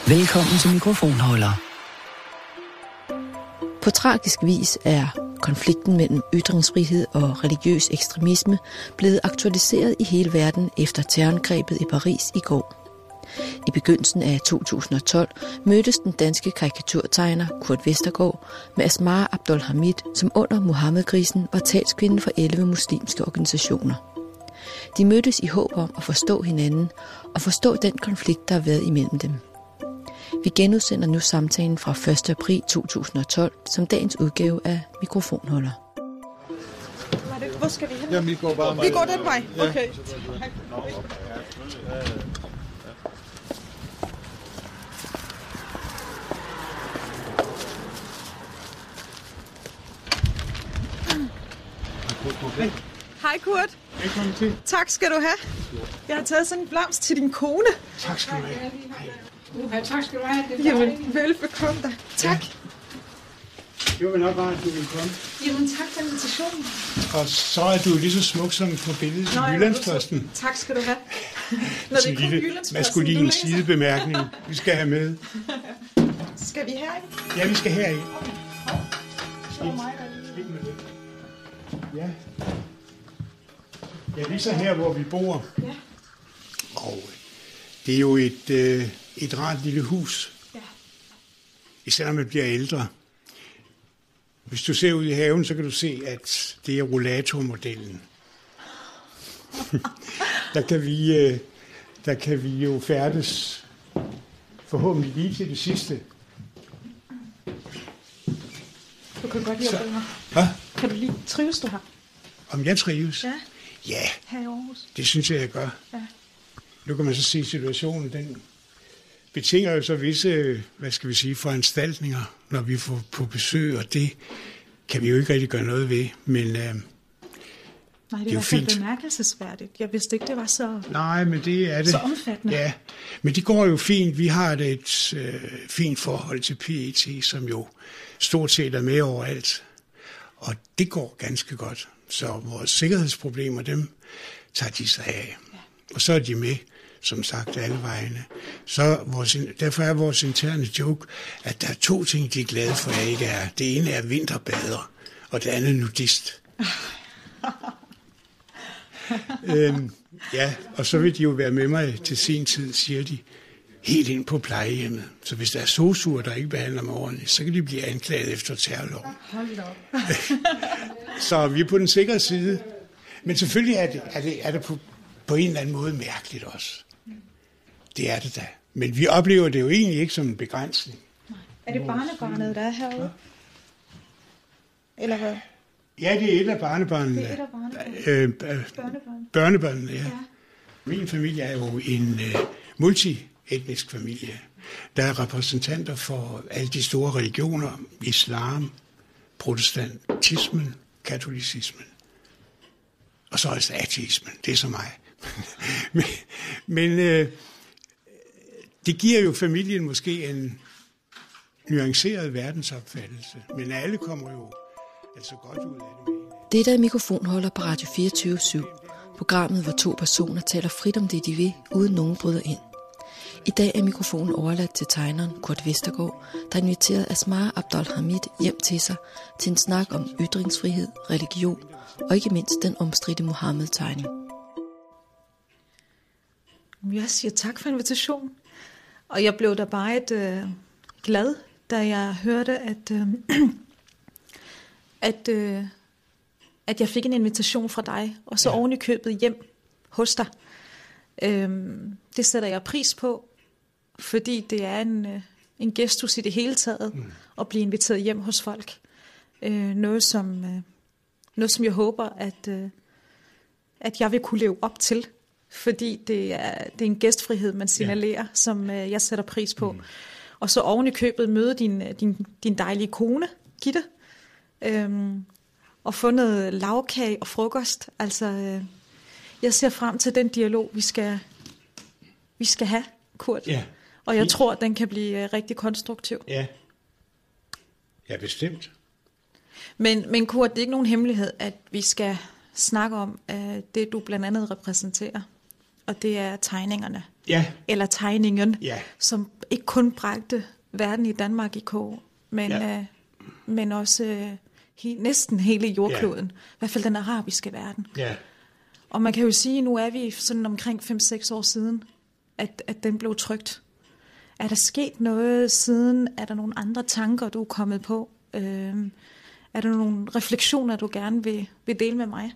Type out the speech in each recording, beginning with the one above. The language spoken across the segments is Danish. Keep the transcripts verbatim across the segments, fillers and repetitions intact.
Velkommen til Mikrofonholder. På tragisk vis er konflikten mellem ytringsfrihed og religiøs ekstremisme blevet aktualiseret i hele verden efter terrorangrebet i Paris i går. I begyndelsen af to tusind og tolv mødtes den danske karikaturtegner Kurt Vestergaard med Asmar Abdolhamid, som under Muhammed-krisen var talskvinde for elleve muslimske organisationer. De mødtes i håb om at forstå hinanden og forstå den konflikt, der har været imellem dem. Vi genudsender nu samtalen fra første april to tusind og tolv som dagens udgave af Mikrofonholder. Hvor skal vi hen? Jamen, vi går bare Vi går den vej? Okay. Hej Kurt. Velkommen til. Tak skal du have. Jeg har taget sådan en blomst til din kone. Tak skal du have. Ja, tak skal du have. Det Jamen, velbekomme dig. Tak. Det var nok bare, at du ville komme. Jamen, tak for invitationen. Og så er du lige så smuk som på billedet i Jyllandsposten. Tak skal du have. Når det er kun Jyllandsposten, maskulin sidebemærkning, vi skal have med. Skal vi herind? Ja, vi skal herind. Så mig Ja. Ja, det er så her, hvor vi bor. Ja. Og det er jo et, øh, et rart lille hus. Ja. Især når man bliver ældre. Hvis du ser ud i haven, så kan du se, at det er rollatormodellen. der, kan vi, øh, der kan vi jo færdes forhåbentlig lige til det sidste. Du kan godt lide at bo her. Hvad? Kan du lige trives du her? Om jeg trives? Ja. Ja, Her i Aarhus? det synes jeg, jeg gør. Ja. Nu kan man så se situationen, den betinger jo så visse, hvad skal vi sige, foranstaltninger, når vi får på besøg, og det kan vi jo ikke rigtig gøre noget ved, men øh, Nej, det er, det i er jo hvert fald fint. bemærkelsesværdigt. Jeg vidste ikke, det var så, Nej, men det er det. så omfattende. Ja, men det går jo fint. Vi har et, et øh, fint forhold til P E T, som jo stort set er med overalt, og det går ganske godt. Så vores sikkerhedsproblemer, dem tager de sig af. Ja. Og så er de med, som sagt, alle vejene. Så vores, derfor er vores interne joke, at der er to ting, de er glade for, at ikke er. Det ene er vinterbader, og det andet nudist. øhm, ja, og så vil de jo være med mig til sin tid, siger de, helt ind på plejehjemmet. Så hvis der er sosuer, der ikke behandler mig ordentligt, så kan de blive anklaget efter terrorloven. Hold da op. Så vi er på den sikre side. Men selvfølgelig er det, er det, er det på, på en eller anden måde mærkeligt også. Det er det da. Men vi oplever det jo egentlig ikke som en begrænsning. Er det barnebarnet, der er herude? Eller hvad? Ja, det er et af barnebarnene. Det er et af barnebarnene. Øh, øh, Børnebørn. børnebørnene, ja. Ja. Min familie er jo en øh, multietnisk familie. Der er repræsentanter for alle de store religioner, islam, protestantismen, katolicismen. Og så også ateismen, det er så mig. men men øh, det giver jo familien måske en nuanceret verdensopfattelse, men alle kommer jo altså godt ud af det. Dette er Mikrofonholder på Radio fireogtyve syv. Programmet, hvor to personer taler frit om det, de vil, uden nogen bryder ind. I dag er mikrofonen overladt til tegneren Kurt Vestergaard, der inviterede Asmar Abdolhamid hjem til sig til en snak om ytringsfrihed, religion og ikke mindst den omstridte Muhammed-tegning. Jeg siger tak for invitationen. Og jeg blev da bare et øh, glad, da jeg hørte, at, øh, at, øh, at jeg fik en invitation fra dig, og så ja. oven i købet hjem hos dig. Øhm, det sætter jeg pris på, fordi det er en, øh, en gestus i det hele taget, mm. at blive inviteret hjem hos folk. Øh, noget, som, øh, noget, som jeg håber, at, øh, at jeg vil kunne leve op til. Fordi det er, det er en gæstfrihed, man signalerer, ja. som øh, jeg sætter pris på. Mm. Og så oven i købet møde din, din, din dejlige kone, Gitte, øhm, og få noget lavkage og frokost. Altså, øh, jeg ser frem til den dialog, vi skal, vi skal have, Kurt. Ja. Og jeg tror, at den kan blive øh, rigtig konstruktiv. Ja, ja bestemt. Men, men Kurt, det er ikke nogen hemmelighed, at vi skal snakke om øh, det, du blandt andet repræsenterer. Og det er tegningerne. Ja. Eller tegningen, Ja. som ikke kun bragte verden i Danmark i kog, men, Ja. øh, men også øh, he, næsten hele jordkloden. Ja. I hvert fald den arabiske verden. Ja. Og man kan jo sige, nu er vi sådan omkring fem seks år siden, at, at den blev trykt. Er der sket noget siden? Er der nogle andre tanker, du er kommet på? Øh, er der nogle refleksioner, du gerne vil, vil dele med mig?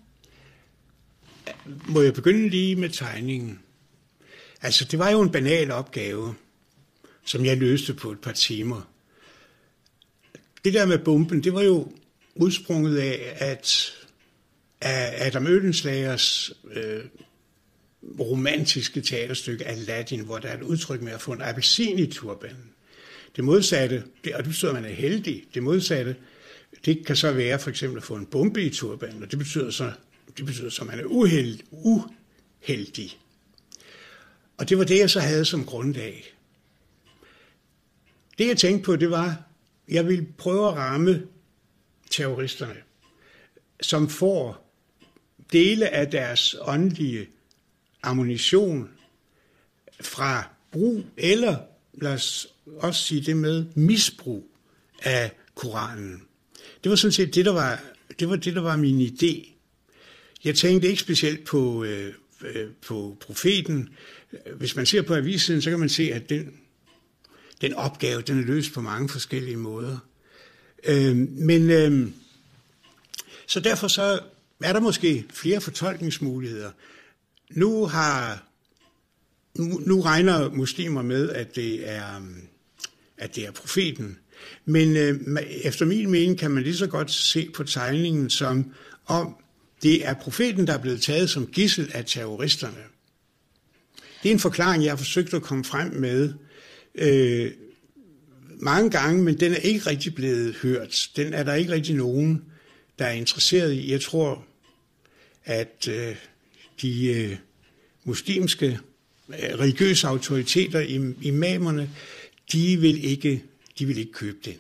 Må jeg begynde lige med tegningen? Altså, det var jo en banal opgave, som jeg løste på et par timer. Det der med bomben, det var jo udsprunget af, at af Adam Oehlenschlägers øh, romantiske teaterstykke Aladdin, hvor der er et udtryk med at få en appelsin i turbanen. Det modsatte, det, og det betyder, at man er heldig, det modsatte, det kan så være for eksempel at få en bombe i turbanen, og det betyder så, det betyder så at man er uheld, uheldig. Og det var det, jeg så havde som grundlag. Det, jeg tænkte på, det var, at jeg ville prøve at ramme terroristerne, som får dele af deres åndelige ammunition fra brug, eller lad os også sige det med misbrug af Koranen. Det var sådan set det, der var, det var, det, der var min idé. Jeg tænkte ikke specielt på, øh, på profeten. Hvis man ser på avisen, så kan man se, at den, den opgave, den er løst på mange forskellige måder. Øh, men øh, så derfor så er der måske flere fortolkningsmuligheder. Nu har nu, nu regner muslimer med, at det er, at det er profeten. Men øh, efter min mening kan man lige så godt se på tegningen som om det er profeten, der er blevet taget som gidsel af terroristerne. Det er en forklaring, jeg har forsøgt at komme frem med øh, mange gange, men den er ikke rigtig blevet hørt. Den er der ikke rigtig nogen, der er interesseret i. Jeg tror, at øh, de øh, muslimske øh, religiøse autoriteter, im, imamerne, de vil ikke, de vil ikke købe den.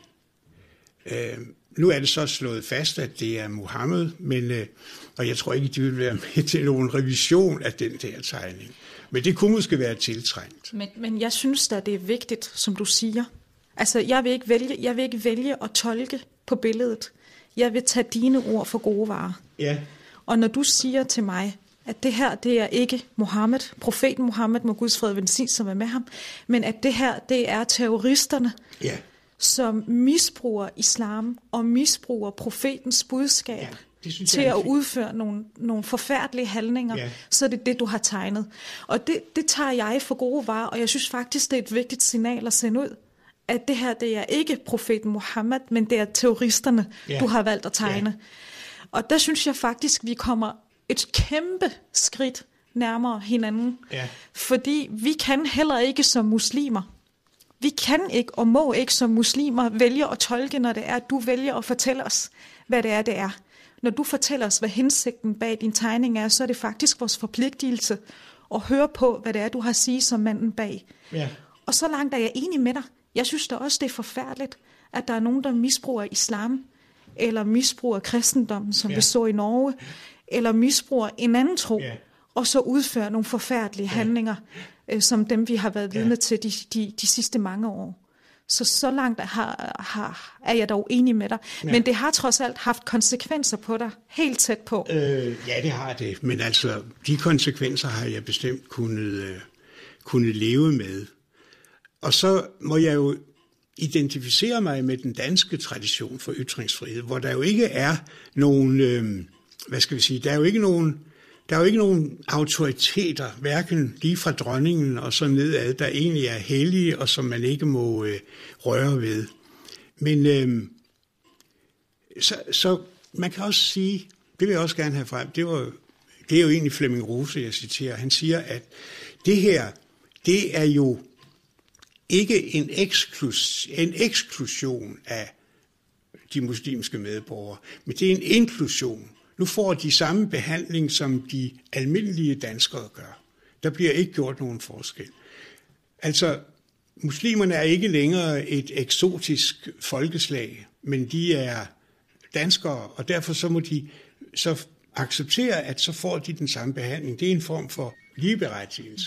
Øh, nu er det så slået fast, at det er Muhammed, men, øh, og jeg tror ikke, de vil være med til nogen revision af den der tegning. Men det kunne måske være tiltrængt. Men, men jeg synes da, det er vigtigt, som du siger. Altså, jeg vil ikke vælge, jeg vil ikke vælge at tolke på billedet. Jeg vil tage dine ord for gode varer. Ja. Og når du siger til mig, at det her, det er ikke Mohammed, profeten Mohammed, må Guds fred velsigne, som er med ham, men at det her, det er terroristerne, Ja. som misbruger islam og misbruger profetens budskab Ja, det synes til jeg er at fint. udføre nogle, nogle forfærdelige handlinger, Ja. så er det det, du har tegnet. Og det, det tager jeg for gode varer, og jeg synes faktisk, det er et vigtigt signal at sende ud, at det her, det er ikke profeten Mohammed, men det er terroristerne, Ja. du har valgt at tegne. Ja. Og der synes jeg faktisk, vi kommer et kæmpe skridt nærmere hinanden. Ja. Fordi vi kan heller ikke som muslimer, vi kan ikke og må ikke som muslimer vælge at tolke, når det er, at du vælger at fortælle os, hvad det er, det er. Når du fortæller os, hvad hensigten bag din tegning er, så er det faktisk vores forpligtelse at høre på, hvad det er, du har at sige som manden bag. Ja. Og så langt er jeg enig med dig. Jeg synes da også, det er forfærdeligt, at der er nogen, der misbruger islam, eller misbruger kristendommen, som Ja. vi så i Norge, eller misbruger en anden tro, Ja. og så udfører nogle forfærdelige handlinger, øh, som dem, vi har været vidne Ja. til de, de, de sidste mange år. Så så langt har, har, er jeg dog enig med dig. Ja. Men det har trods alt haft konsekvenser på dig, helt tæt på. Øh, ja, det har det. Men altså, de konsekvenser har jeg bestemt kunnet, øh, kunnet leve med. Og så må jeg jo identificere mig med den danske tradition for ytringsfrihed, hvor der jo ikke er nogen, øh, hvad skal vi sige, der er jo ikke nogen, der er jo ikke nogen autoriteter, hverken lige fra dronningen og så nedad, der egentlig er hellige og som man ikke må øh, røre ved. Men øh, så, så man kan også sige, det vil jeg også gerne have frem, det, var, det er jo egentlig Flemming Rose, jeg citerer, han siger, at det her, det er jo ikke en, eksklus, en eksklusion af de muslimske medborgere, men det er en inklusion. Nu får de samme behandling, som de almindelige danskere gør. Der bliver ikke gjort nogen forskel. Altså, muslimerne er ikke længere et eksotisk folkeslag, men de er danskere, og derfor så må de så acceptere, at så får de den samme behandling. Det er en form for ligeberettigelse.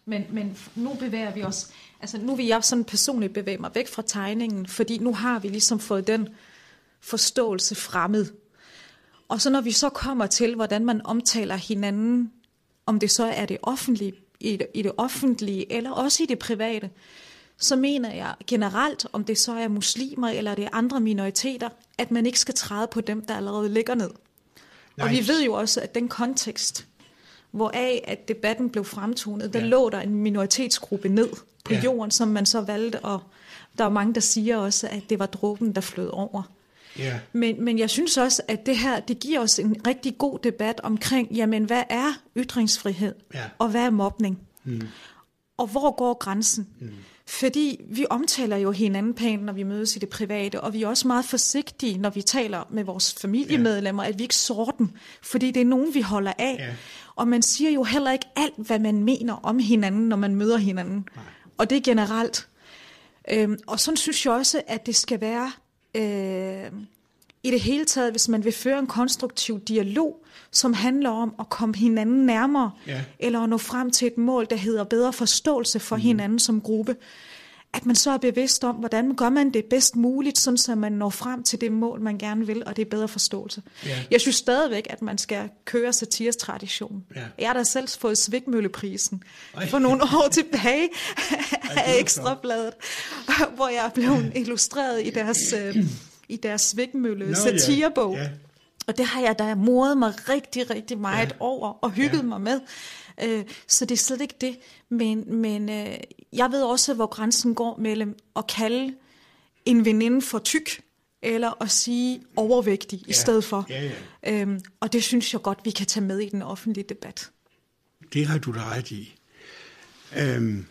Men, men nu bevæger vi os, altså nu vil jeg sådan personligt bevæge mig væk fra tegningen, fordi nu har vi ligesom fået den forståelse fremmed. Og så når vi så kommer til, hvordan man omtaler hinanden, om det så er det offentlige, i det, i det offentlige eller også i det private, så mener jeg generelt, om det så er muslimer eller det er andre minoriteter, at man ikke skal træde på dem, der allerede ligger ned. Nej. Og vi ved jo også, at den kontekst, hvoraf at debatten blev fremtonet, der ja. lå der en minoritetsgruppe ned på ja. jorden, som man så valgte, og der er mange, der siger også, at det var dråben, der flød over. Ja. Men, men jeg synes også, at det her, det giver os en rigtig god debat omkring, jamen hvad er ytringsfrihed, ja. og hvad er mobning? Mm. Og hvor går grænsen? Mm. Fordi vi omtaler jo hinanden pænt, når vi mødes i det private, og vi er også meget forsigtige, når vi taler med vores familiemedlemmer, ja. at vi ikke sårer dem, fordi det er nogen, vi holder af. Ja. Og man siger jo heller ikke alt, hvad man mener om hinanden, når man møder hinanden. Nej. Og det er generelt. Øhm, og sådan synes jeg også, at det skal være øh, i det hele taget, hvis man vil føre en konstruktiv dialog, som handler om at komme hinanden nærmere, ja. eller at nå frem til et mål, der hedder bedre forståelse for mm. hinanden som gruppe. At man så er bevidst om, hvordan gør man det bedst muligt, sådan så man når frem til det mål, man gerne vil, og det er bedre forståelse. Ja. Jeg synes stadigvæk, at man skal køre satires tradition. Ja. Jeg har da selv fået Svikmølleprisen Ej. for nogle år tilbage af Ekstrabladet, hvor jeg blev illustreret i deres, øh, i deres Svikmølle satirebog. Ja. Ja. Og det har jeg da moret mig rigtig, rigtig meget ja. over og hygget ja. mig med. Øh, så det er slet ikke det. Men, men øh, jeg ved også, hvor grænsen går mellem at kalde en veninde for tyk, eller at sige overvægtig ja. i stedet for. Ja, ja. Øhm, og det synes jeg godt, vi kan tage med i den offentlige debat. Det har du da ret i. Øhm.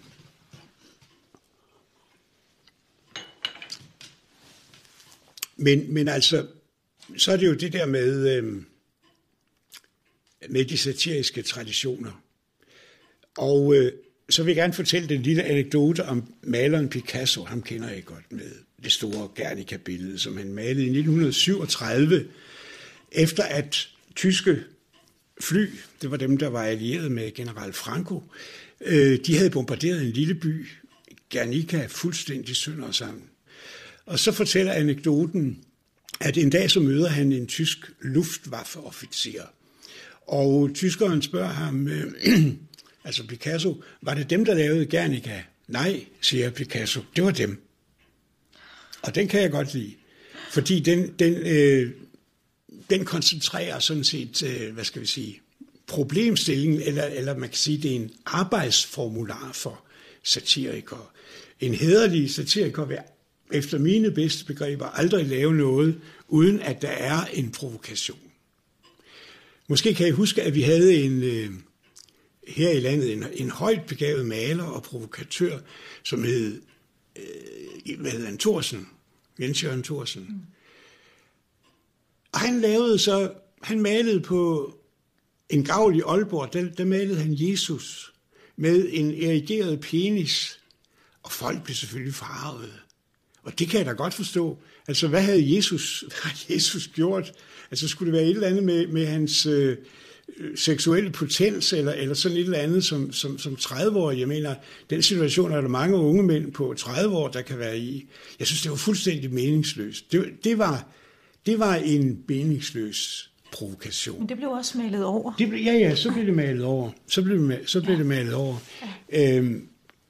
Men, men altså, så er det jo det der med, øhm, med de satiriske traditioner. Og øh, så vil jeg gerne fortælle den lille anekdote om maleren Picasso. Ham kender jeg godt, med det store Guernica-billede, som han malede i nitten syvogtredive, efter at tyske fly, det var dem, der var allieret med general Franco, øh, de havde bombarderet en lille by, Guernica, fuldstændig sønder sammen. Og så fortæller anekdoten, at en dag så møder han en tysk Luftwaffe-officer. Og tyskeren spørger ham, øh, altså Picasso, var det dem, der lavede Guernica? Nej, siger Picasso, det var dem. Og den kan jeg godt lide, fordi den, den, øh, den koncentrerer sådan set, øh, hvad skal vi sige, problemstillingen, eller, eller man kan sige, det er en arbejdsformular for satirikere. En hæderlig satiriker vil efter mine bedste begreber aldrig lave noget, uden at der er en provokation. Måske kan I huske, at vi havde en, øh, her i landet en, en højt begavet maler og provokatør, som hed, øh, hvad hed han, Thorsen, Jens Jørgen Thorsen. Mm. Og han lavede så, han malede på en gavl i Aalborg, der, der malede han Jesus med en erigeret penis, og folk blev selvfølgelig farvede. Og det kan jeg da godt forstå. Altså, hvad havde Jesus, hvad havde Jesus gjort? Altså, skulle det være et eller andet med, med hans øh, seksuelle potens, eller, eller sådan et eller andet som, som, som tredive-årig? Jeg mener, den situation er der mange unge mænd på tredive år, der kan være i. Jeg synes, det var fuldstændig meningsløst. Det, det, var, det var en meningsløs provokation. Men det blev også malet over. Det blev, ja, ja, så blev det malet over. Så blev det, så blev ja. det malet over. Ja. Øhm,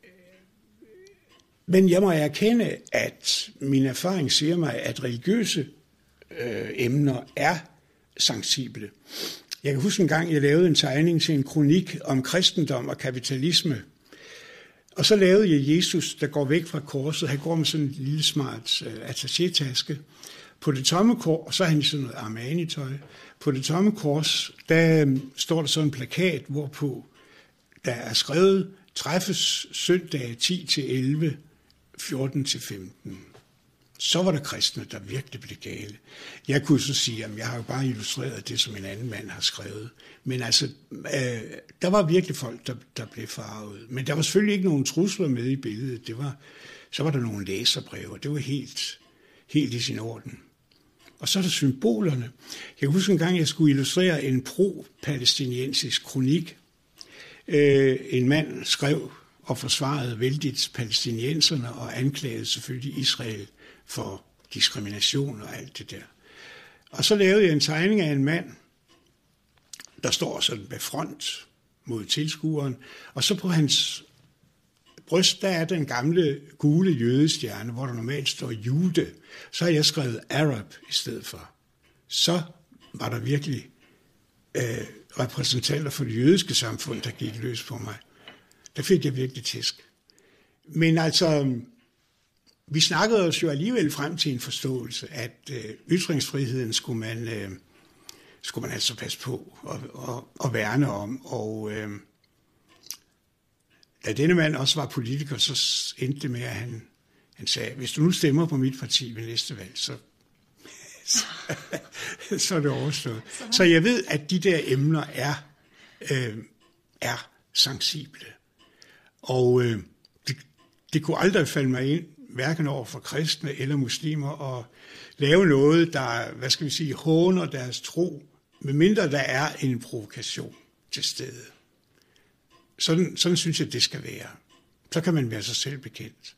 Men jeg må erkende, at min erfaring siger mig, at religiøse øh, emner er sensible. Jeg kan huske en gang, jeg lavede en tegning til en kronik om kristendom og kapitalisme. Og så lavede jeg Jesus, der går væk fra korset. Han går med sådan en lille smart øh, attaché-taske. På det tomme kors, og så har han i sådan noget Armani-tøj. På det tomme kors, der øh, står der sådan en plakat, hvorpå der er skrevet, træffes søndag ti til elleve, fjorten til femten. Så var der kristne, der virkelig blev gale. Jeg kunne så sige, at jeg har jo bare illustreret det, som en anden mand har skrevet. Men altså, øh, der var virkelig folk, der, der blev farvet. Men der var selvfølgelig ikke nogen trusler med i billedet. Det var, så var der nogle læserbreve, det var helt, helt i sin orden. Og så er der symbolerne. Jeg kan huske en gang, jeg skulle illustrere en pro-palæstinensisk kronik. Øh, en mand skrev og forsvarede vældigt palæstinenserne og anklagede selvfølgelig Israel for diskrimination og alt det der. Og så lavede jeg en tegning af en mand, der står sådan med front mod tilskueren, og så på hans bryst, der er den gamle gule jødestjerne, hvor der normalt står jude. Så har jeg skrevet Arab i stedet for. Så var der virkelig øh, repræsentanter for det jødiske samfund, der gik løs på mig. Der fik jeg virkelig tæsk. Men altså, vi snakkede os jo alligevel frem til en forståelse, at øh, ytringsfriheden skulle man, øh, skulle man altså passe på og, og, og værne om. Og øh, da denne mand også var politiker, så endte det med, at han, han sagde, hvis du nu stemmer på mit parti ved næste valg, så, så, så er det overstået. Så jeg ved, at de der emner er, øh, er sensible. Og øh, det, det kunne aldrig falde mig ind, hverken over for kristne eller muslimer, at lave noget, der, hvad skal vi sige, håner deres tro, medmindre der er en provokation til stede. Sådan, sådan synes jeg, det skal være. Så kan man være sig selv bekendt.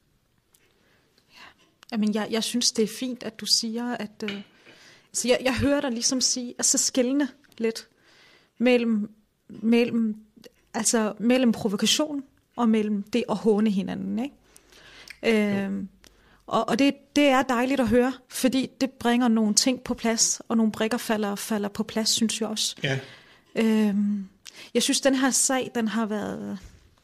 Ja. Jamen, jeg, jeg synes, det er fint, at du siger, at... Øh, så jeg, jeg hører dig ligesom sige, at så skelne lidt mellem, mellem, altså, mellem provokation og mellem det at håne hinanden, ikke? Øhm, og og det, det er dejligt at høre, fordi det bringer nogle ting på plads, og nogle brikker falder, falder på plads, synes jeg også. Ja. Øhm, jeg synes, den her sag, den har været...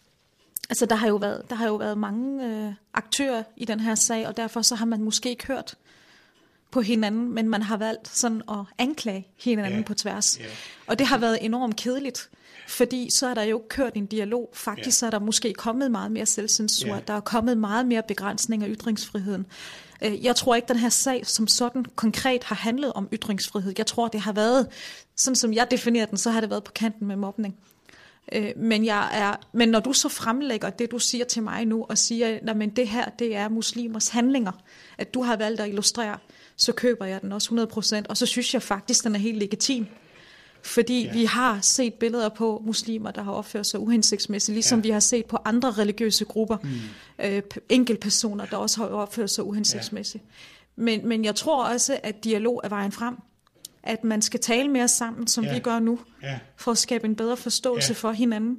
Altså, der har jo været, der har jo været mange øh, aktører i den her sag, og derfor så har man måske ikke hørt på hinanden, men man har valgt sådan at anklage hinanden yeah. på tværs. Yeah. Og det har været enormt kedeligt, fordi så er der jo kørt en dialog. Faktisk yeah. så er der måske kommet meget mere selvcensur. Yeah. Der er kommet meget mere begrænsning af ytringsfriheden. Jeg tror ikke, den her sag som sådan konkret har handlet om ytringsfrihed. Jeg tror, det har været, sådan som jeg definerer den, så har det været på kanten med mobning. Men, jeg er, men når du så fremlægger det, du siger til mig nu, og siger, at det her, det er muslimers handlinger, at du har valgt at illustrere, så køber jeg den også hundrede procent, og så synes jeg faktisk, den er helt legitim. Fordi ja. vi har set billeder på muslimer, der har opført sig uhensigtsmæssigt, ligesom ja. vi har set på andre religiøse grupper, mm. øh, enkeltpersoner, der også har opført sig uhensigtsmæssigt. Ja. Men, men jeg tror også, at dialog er vejen frem. At man skal tale mere sammen, som ja. vi gør nu, ja. for at skabe en bedre forståelse ja. for hinanden.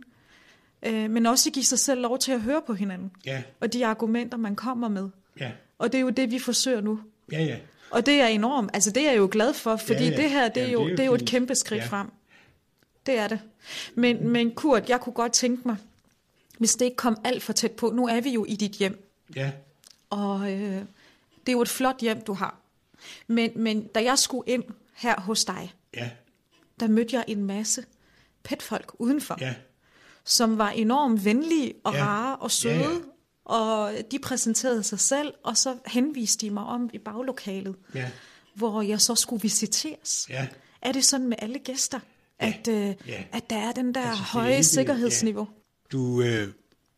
Øh, men også give sig selv lov til at høre på hinanden. Ja. Og de argumenter, man kommer med. Ja. Og det er jo det, vi forsøger nu. Ja, ja. Og det er enormt, altså det er jeg jo glad for, fordi ja, ja. det her, det er, Jamen, jo, det er jo, det er jo et kæmpe skridt ja. frem. Det er det. Men, mm. men Kurt, jeg kunne godt tænke mig, hvis det ikke kom alt for tæt på, nu er vi jo i dit hjem. Ja. Og øh, det er jo et flot hjem, du har. Men, men da jeg skulle ind her hos dig, ja. der mødte jeg en masse petfolk udenfor, ja. som var enormt venlige og ja. rare og søde, ja, ja. og de præsenterede sig selv, og så henviste de mig om i baglokalet, ja. hvor jeg så skulle visiteres. Ja. Er det sådan med alle gæster, ja. At, øh, ja. at der er den der altså, høje det, sikkerhedsniveau? Ja. Du øh,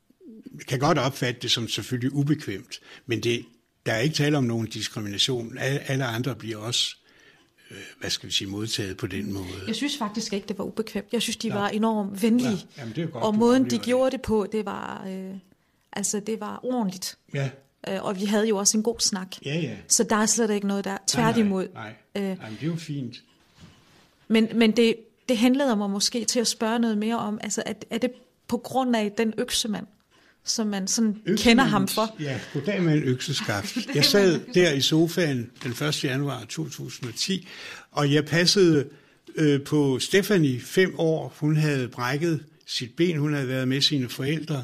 kan godt opfatte det som selvfølgelig ubekvemt, men det, der er ikke tale om nogen diskrimination. Alle, alle andre bliver også hvad skal vi sige, modtaget på den måde. Jeg synes faktisk ikke, det var ubekvemt. Jeg synes, de var enormt venlige. Ja. Jamen, det er godt, og måden, de gjorde det på, det var, øh, altså, det var ordentligt. Ja. Øh, og vi havde jo også en god snak. Ja, ja. Så der er slet ikke noget der. Tværtimod. Nej, nej. nej. Øh, nej, det er jo fint. Men, men det, det henleder mig måske til at spørge noget mere om, altså, at, er det på grund af den øksemand, som man sådan Øksemand, kender ham for? Ja, goddag med en økseskaft. Jeg sad der i sofaen den første januar to tusind og ti, og jeg passede øh, på Stephanie fem år. Hun havde brækket sit ben, hun havde været med sine forældre,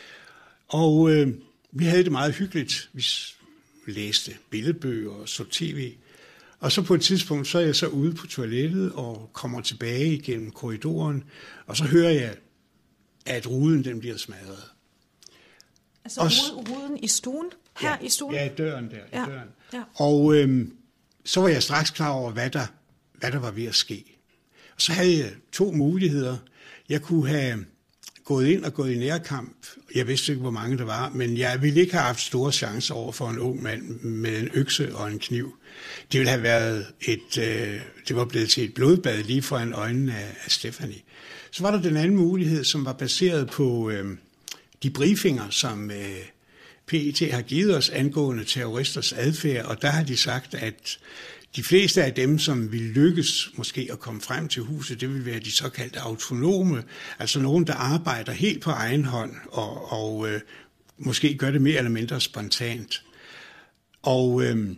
og øh, vi havde det meget hyggeligt. Vi læste billedbøger og så tv, og så på et tidspunkt, så er jeg så ude på toilettet og kommer tilbage igennem korridoren, og så hører jeg, at ruden den bliver smadret. Altså Også, ruden i stuen? Her ja, i stuen? Ja, i døren der. Ja, i døren. Ja. Og øhm, så var jeg straks klar over, hvad der, hvad der var ved at ske. Og så havde jeg to muligheder. Jeg kunne have gået ind og gået i nærkamp. Jeg vidste ikke, hvor mange der var, men jeg ville ikke have haft store chancer over for en ung mand med en økse og en kniv. Det ville have været et, øh, det var blevet til et blodbad lige foran øjnene af, af Stephanie. Så var der den anden mulighed, som var baseret på øh, de briefinger, som øh, P E T har givet os angående terroristers adfærd, og der har de sagt, at de fleste af dem, som vil lykkes måske at komme frem til huset, det vil være de såkaldte autonome, altså nogen, der arbejder helt på egen hånd og, og øh, måske gør det mere eller mindre spontant. Og øh,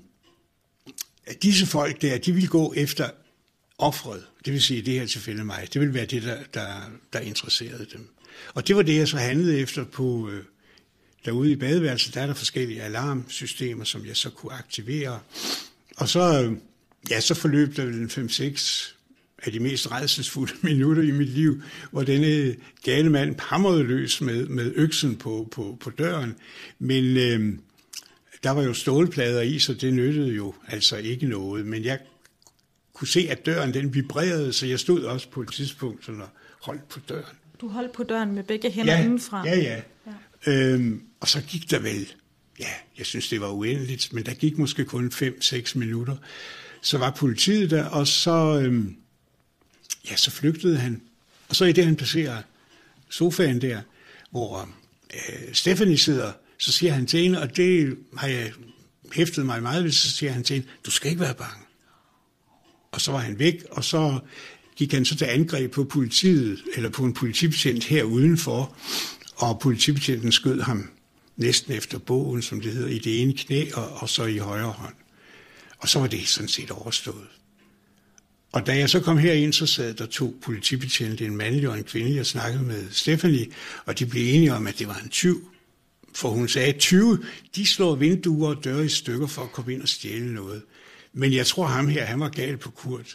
disse folk der, de vil gå efter offret, det vil sige i det her tilfælde mig. Det vil være det, der, der, der interesserede dem. Og det var det, jeg så handlede efter på... Øh, derude i badeværelset, der er der forskellige alarmsystemer, som jeg så kunne aktivere. Og så, ja, så forløb der vel fem seks af de mest rædselsfulde minutter i mit liv, hvor denne gale mand hamrede løs med, med øksen på, på, på døren. Men øh, der var jo stålplader i, så det nyttede jo altså ikke noget. Men jeg kunne se, at døren den vibrerede, så jeg stod også på et tidspunkt sådan og holdt på døren. Du holdt på døren med begge hænder ja, indenfra? Ja, ja. ja. Øhm, og så gik der vel, ja, jeg synes det var uendeligt, men der gik måske kun fem seks minutter. Så var politiet der, og så, øhm, ja, så flygtede han. Og så i det, han passerer sofaen der, hvor øh, Stephanie sidder, så siger han til hende, og det har jeg hæftet mig meget ved, så siger han til hende, du skal ikke være bange. Og så var han væk, og så gik han så til angreb på politiet, eller på en politibetjent her udenfor, og politibetjenten skød ham næsten efter bogen, som det hedder, i det ene knæ, og, og så i højre hånd. Og så var det sådan set overstået. Og da jeg så kom herind, så sad der to politibetjente, en mandlig og en kvindelig, og snakkede med Stephanie, og de blev enige om, at det var en tyv. For hun sagde, at tyve, de slår vinduer og døre i stykker for at komme ind og stjæle noget. Men jeg tror ham her, han var gal på Kurt.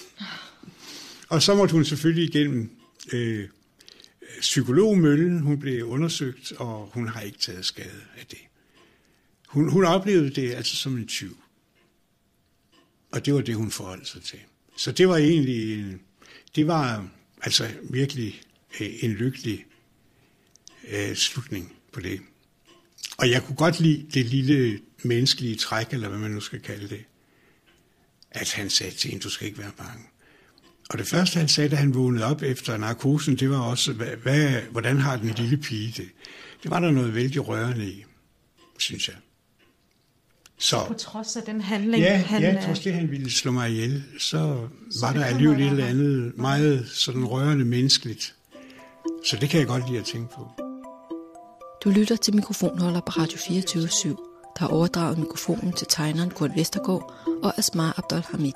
Og så måtte hun selvfølgelig igennem øh, psykologmøllen. Hun blev undersøgt, og hun har ikke taget skade af det. Hun, hun oplevede det altså som en tyv. Og det var det, hun forholdt sig til. Så det var egentlig, det var altså virkelig øh, en lykkelig øh, slutning på det. Og jeg kunne godt lide det lille menneskelige træk, eller hvad man nu skal kalde det, at han sagde til hende, du skal ikke være bange. Og det første, han sagde, da han vågnede op efter narkosen, det var også, hvad, hvad, hvordan har den lille pige det? Det var der noget vældig rørende i, synes jeg. Så, på trods af den handling, ja, han... Ja, trods det, han ville slå mig ihjel, så, så var der alligevel et eller andet meget sådan rørende menneskeligt. Så det kan jeg godt lide at tænke på. Du lytter til Mikrofonholder på Radio fireogtyve syv, der har overdraget mikrofonen til tegneren Kurt Vestergaard og Asmar Abdolhamid.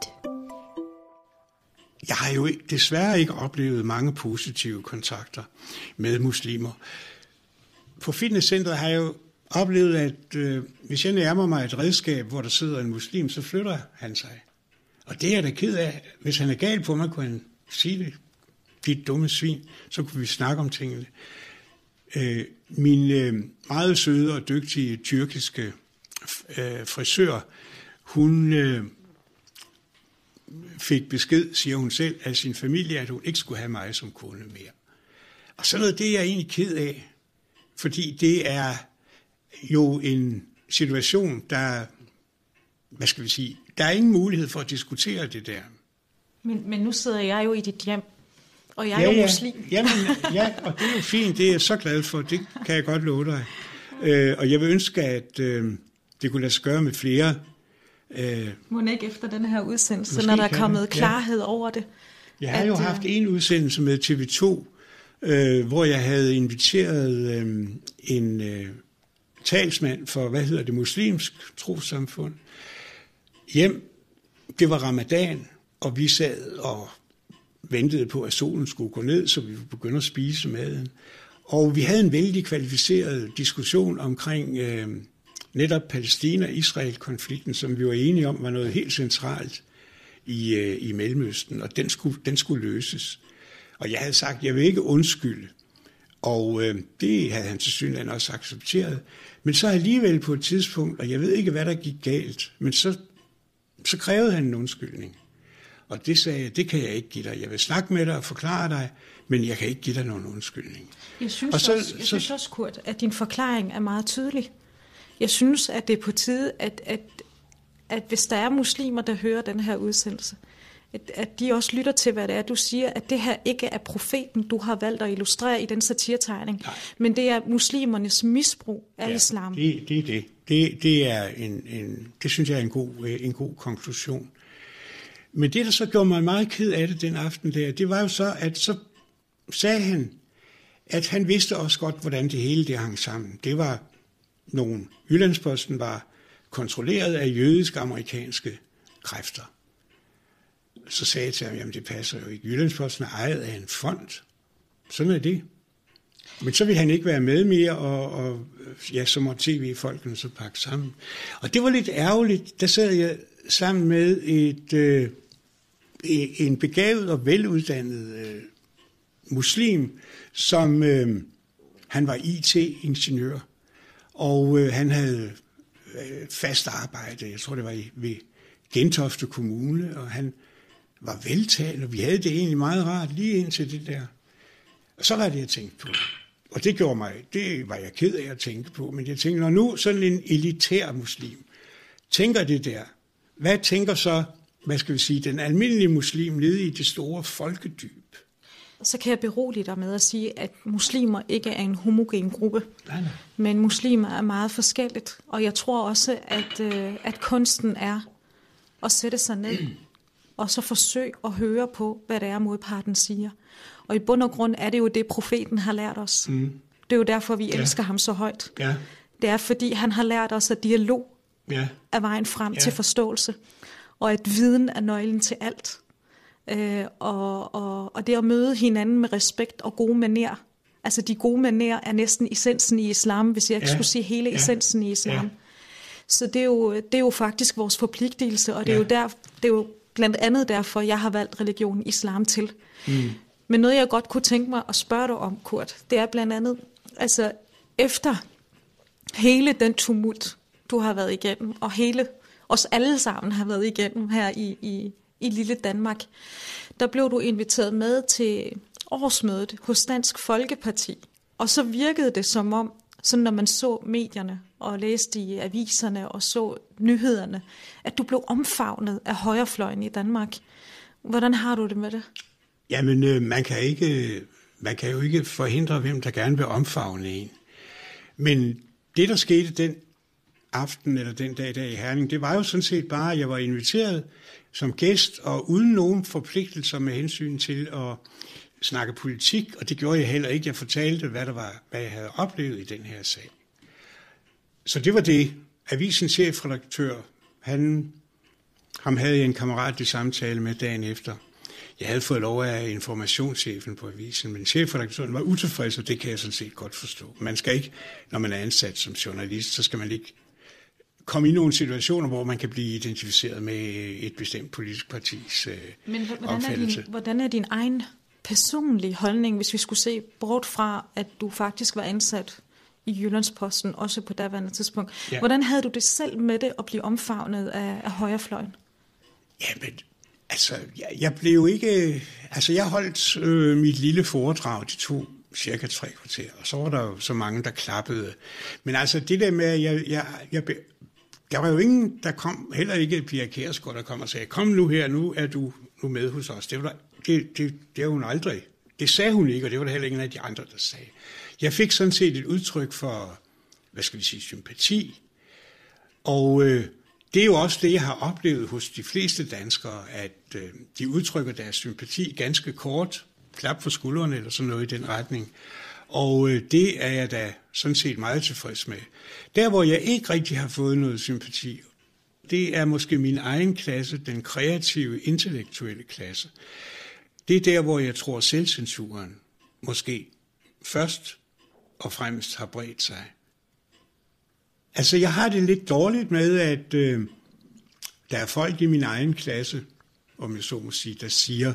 Jeg har jo desværre ikke oplevet mange positive kontakter med muslimer. På fitnesscentret har jeg jo oplevet, at øh, hvis jeg nærmer mig et redskab, hvor der sidder en muslim, så flytter han sig. Og det er jeg da ked af. Hvis han er gal på mig, kunne han sige det. Dit dumme svin. Så kunne vi snakke om tingene. Øh, min øh, meget søde og dygtige tyrkiske øh, frisør, hun øh, fik besked, siger hun selv, af sin familie, at hun ikke skulle have mig som kone mere. Og sådan noget, det er jeg egentlig ked af. Fordi det er jo en situation, der, hvad skal vi sige, der er ingen mulighed for at diskutere det der. Men, men nu sidder jeg jo i dit hjem, og jeg er ja, jo ja. muslim. Jamen, ja, og det er jo fint, det er jeg så glad for, det kan jeg godt love dig. Øh, og jeg vil ønske, at øh, det kunne lade sig gøre med flere. Øh, Må ikke efter den her udsendelse, når der er kommet klarhed ja. over det. Jeg har jo at, haft en udsendelse med T V to, øh, hvor jeg havde inviteret øh, en øh, talsmand for, hvad hedder det, muslimsk trossamfund, hjem. Det var ramadan, og vi sad og ventede på, at solen skulle gå ned, så vi kunne begynde at spise maden. Og vi havde en vældig kvalificeret diskussion omkring øh, netop Palæstina-Israel-konflikten, som vi var enige om var noget helt centralt i, øh, i Mellemøsten, og den skulle, den skulle løses. Og jeg havde sagt, at jeg vil ikke undskylde, og øh, det havde han til synligheden også accepteret. Men så alligevel på et tidspunkt, og jeg ved ikke, hvad der gik galt, men så, så krævede han en undskyldning. Og det sagde jeg, det kan jeg ikke give dig. Jeg vil snakke med dig og forklare dig, men jeg kan ikke give dig nogen undskyldning. Jeg synes, og så, også, jeg så, synes også, Kurt, at din forklaring er meget tydelig. Jeg synes, at det er på tide, at, at, at hvis der er muslimer, der hører den her udsendelse, at, at de også lytter til, hvad det er, du siger, at det her ikke er profeten, du har valgt at illustrere i den satiretegning, nej, men det er muslimernes misbrug af ja, islam. Det, det er det. Det, det, er en, en, det synes jeg er en god, en god konklusion. Men det, der så gjorde mig meget ked af det den aften der, det var jo så, at så sagde han, at han vidste også godt, hvordan det hele det hang sammen. Det var nogle, Jyllandsposten var kontrolleret af jødiske amerikanske kræfter. Så sagde jeg til ham, jamen det passer jo ikke. Jyllandsposten er ejet af en fond. Sådan er det. Men så ville han ikke være med mere, og, og ja, så må tv-folkene så pakke sammen. Og det var lidt ærgerligt. Der sad jeg sammen med et, øh, en begavet og veluddannet øh, muslim, som øh, han var I T-ingeniør, og øh, han havde øh, fast arbejde, jeg tror det var i, ved Gentofte Kommune, og han var veltalende, og vi havde det egentlig meget rart lige indtil det der. Og så var det, jeg tænkte på. Og det gjorde mig, det var jeg ked af at tænke på, men jeg tænkte, når nu sådan en elitær muslim tænker det der, hvad tænker så, hvad skal vi sige, den almindelige muslim nede i det store folkedyb? Så kan jeg berolige dig med at sige, at muslimer ikke er en homogen gruppe, nej, nej. Men muslimer er meget forskelligt. Og jeg tror også, at, øh, at kunsten er at sætte sig ned og så forsøge at høre på, hvad det er, modparten siger. Og i bund og grund er det jo det, profeten har lært os. Mm. Det er jo derfor, vi ja. elsker ham så højt. Ja. Det er, fordi han har lært os, at dialog ja. er vejen frem ja. til forståelse, og at viden er nøglen til alt. Øh, og, og, og det at møde hinanden med respekt og gode manér. Altså de gode manér er næsten essensen i islam, hvis jeg ikke ja. skulle sige hele ja. essensen i islam. Ja. Så det er, jo, det er jo faktisk vores forpligtelse, og det er, ja. jo der, det er jo blandt andet derfor, jeg har valgt religionen islam til. Mm. Men noget, jeg godt kunne tænke mig at spørge dig om, Kurt, det er blandt andet, altså efter hele den tumult, du har været igennem, og hele os alle sammen har været igennem her i, i, i lille Danmark, der blev du inviteret med til årsmødet hos Dansk Folkeparti. Og så virkede det som om, så når man så medierne og læste i aviserne og så nyhederne, at du blev omfavnet af højrefløjen i Danmark. Hvordan har du det med det? Jamen, øh, man kan ikke, man kan jo ikke forhindre, hvem der gerne vil omfavne en. Men det, der skete den aften eller den dag der i Herning, det var jo sådan set bare, at jeg var inviteret som gæst, og uden nogen forpligtelser med hensyn til at snakke politik, og det gjorde jeg heller ikke. Jeg fortalte, hvad, der var, hvad jeg havde oplevet i den her sag. Så det var det. Avisens chefredaktør, han, ham havde jeg en kammeratlig samtale med dagen efter. Jeg havde fået lov af informationschefen på avisen, men chefredaktøren var utilfreds, og det kan jeg sådan set godt forstå. Man skal ikke, når man er ansat som journalist, så skal man ikke komme i nogle situationer, hvor man kan blive identificeret med et bestemt politisk partis øh, men hvordan opfattelse. Er din, hvordan er din egen personlige holdning, hvis vi skulle se bort fra, at du faktisk var ansat i Jyllandsposten, også på daværende tidspunkt. Ja. Hvordan havde du det selv med det at blive omfavnet af, af højrefløjen? Ja, men altså, jeg, jeg blev ikke... Altså, jeg holdt øh, mit lille foredrag, de to cirka tre kvarter, og så var der jo så mange, der klappede. Men altså, det der med, at jeg... jeg, jeg der var jo ingen, der kom, heller ikke Pia Kjærsgaard, der kom og sagde, kom nu her, nu er du nu med hos os. Det var der, det, det, det er hun aldrig. Det sagde hun ikke, og det var der heller ingen af de andre, der sagde. Jeg fik sådan set et udtryk for, hvad skal vi sige, sympati. Og øh, det er jo også det, jeg har oplevet hos de fleste danskere, at øh, de udtrykker deres sympati ganske kort, klap på skuldrene eller sådan noget i den retning. Og øh, det er jeg da sådan set meget tilfreds med. Der, hvor jeg ikke rigtig har fået noget sympati, det er måske min egen klasse, den kreative, intellektuelle klasse. Det er der, hvor jeg tror, selvcensuren måske først og fremmest har bredt sig. Altså, jeg har det lidt dårligt med, at øh, der er folk i min egen klasse, om jeg så må sige, der siger,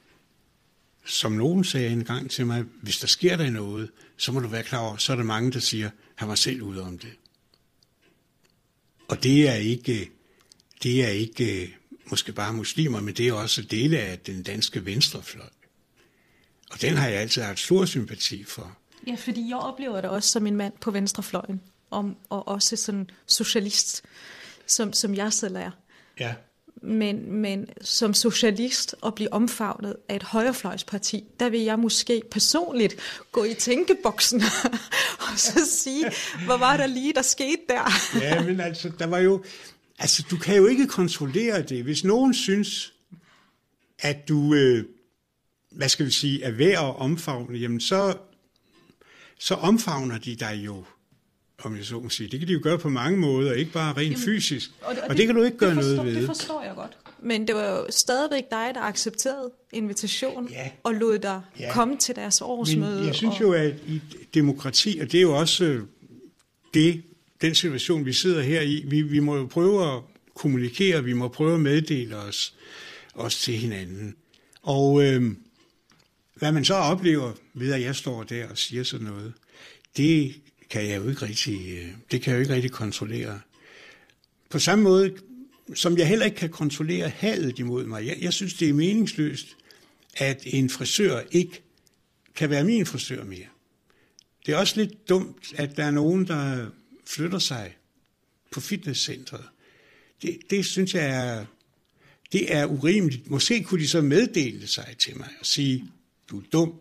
som nogen sagde engang til mig, hvis der sker der noget, så må du være klar over, så er der mange, der siger, han var selv ude om det. Og det er ikke, det er ikke måske bare muslimer, men det er også dele af den danske venstrefløj. Og den har jeg altid haft stor sympati for. Ja, fordi jeg oplever det også som en mand på venstrefløjen, og, og også sådan socialist, som, som jeg selv er. Ja. Men, men som socialist at blive omfavnet af et højrefløjsparti, der vil jeg måske personligt gå i tænkeboksen og så sige, hvor var der lige, der skete der? Ja, men altså, der var jo... Altså, du kan jo ikke kontrollere det. Hvis nogen synes, at du, øh, hvad skal vi sige, er værd at omfavne, jamen så, så omfavner de dig jo, om jeg så må sige. Det kan de jo gøre på mange måder, ikke bare rent jamen, fysisk. Og det, og det, og det kan du ikke gøre forstår, noget ved. Det forstår jeg godt. Men det var jo stadigvæk dig, der accepterede invitationen ja. og lod dig ja. komme til deres årsmøde. Men jeg synes og... jo, at i demokrati, og det er jo også det, den situation, vi sidder her i, vi, vi må jo prøve at kommunikere, vi må prøve at meddele os, os til hinanden. Og øh, hvad man så oplever ved, at jeg står der og siger sådan noget, det kan jeg jo ikke rigtig, det kan jeg jo ikke rigtig kontrollere. På samme måde, som jeg heller ikke kan kontrollere hadet imod mig. Jeg, jeg synes, det er meningsløst, at en frisør ikke kan være min frisør mere. Det er også lidt dumt, at der er nogen, der flytter sig på fitnesscentret. Det, det synes jeg er, det er urimeligt. Måske kunne de så meddele sig til mig og sige, du er dum.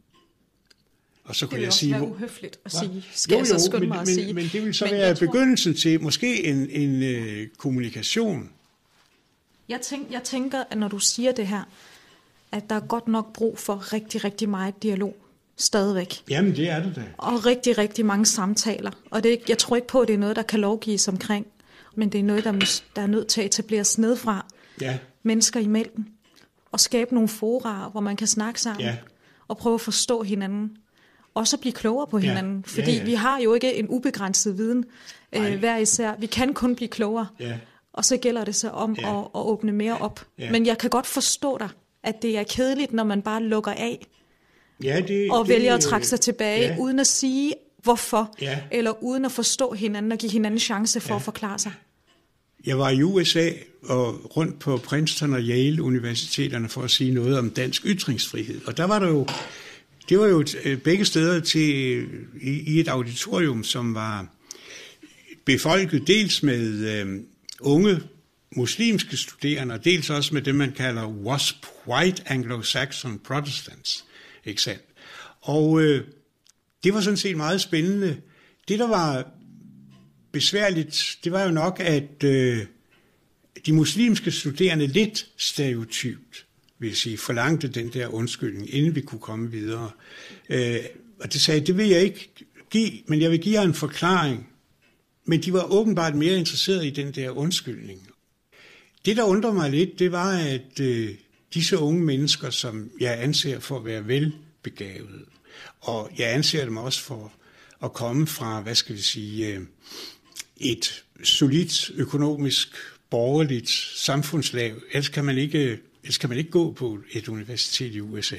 Og så kunne jeg sige... Det vil også være uhøfligt at sige, skal jo, jo, jeg så skynde mig at men, sige. Men det vil så men være tror, begyndelsen til måske en, en øh, kommunikation. Jeg, tænk, jeg tænker, at når du siger det her, at der er godt nok brug for rigtig, rigtig meget dialog stadigvæk. Jamen, det er det da. Og rigtig, rigtig mange samtaler. Og det, jeg tror ikke på, at det er noget, der kan lovgives omkring, men det er noget, der, der er nødt til at etableres nedfra. Ja. Mennesker imellem. Og skabe nogle fora, hvor man kan snakke sammen. Ja. Og prøve at forstå hinanden. Og så blive klogere på hinanden. Ja. Fordi Ja, ja. vi har jo ikke en ubegrænset viden øh, hver især. Vi kan kun blive klogere. Ja. Og så gælder det så om Ja. at, at åbne mere op. Ja. Men jeg kan godt forstå dig, at det er kedeligt, når man bare lukker af. Ja, det, Og det, vælger at trække sig tilbage, ja. uden at sige hvorfor. Ja. Eller uden at forstå hinanden og give hinanden chance for ja. at forklare sig. Jeg var i U S A og rundt på Princeton og Yale universiteterne for at sige noget om dansk ytringsfrihed. Og der var der jo, det var jo begge steder til, i, i et auditorium, som var befolket dels med øh, unge muslimske studerende, og dels også med det, man kalder W A S P, White Anglo-Saxon Protestants. Ikke sandt? Og øh, det var sådan set meget spændende. Det, der var besværligt, det var jo nok, at øh, de muslimske studerende lidt stereotypt, vil jeg sige, forlangte den der undskyldning, inden vi kunne komme videre. Øh, og det sagde, det vil jeg ikke give, men jeg vil give jer en forklaring. Men de var åbenbart mere interesserede i den der undskyldning. Det, der undrer mig lidt, det var, at øh, disse unge mennesker, som jeg anser for at være velbegavede, og jeg anser dem også for at komme fra, hvad skal vi sige, øh, et solidt økonomisk, borgerligt samfundslag, ellers kan man ikke, ellers kan man ikke gå på et universitet i U S A.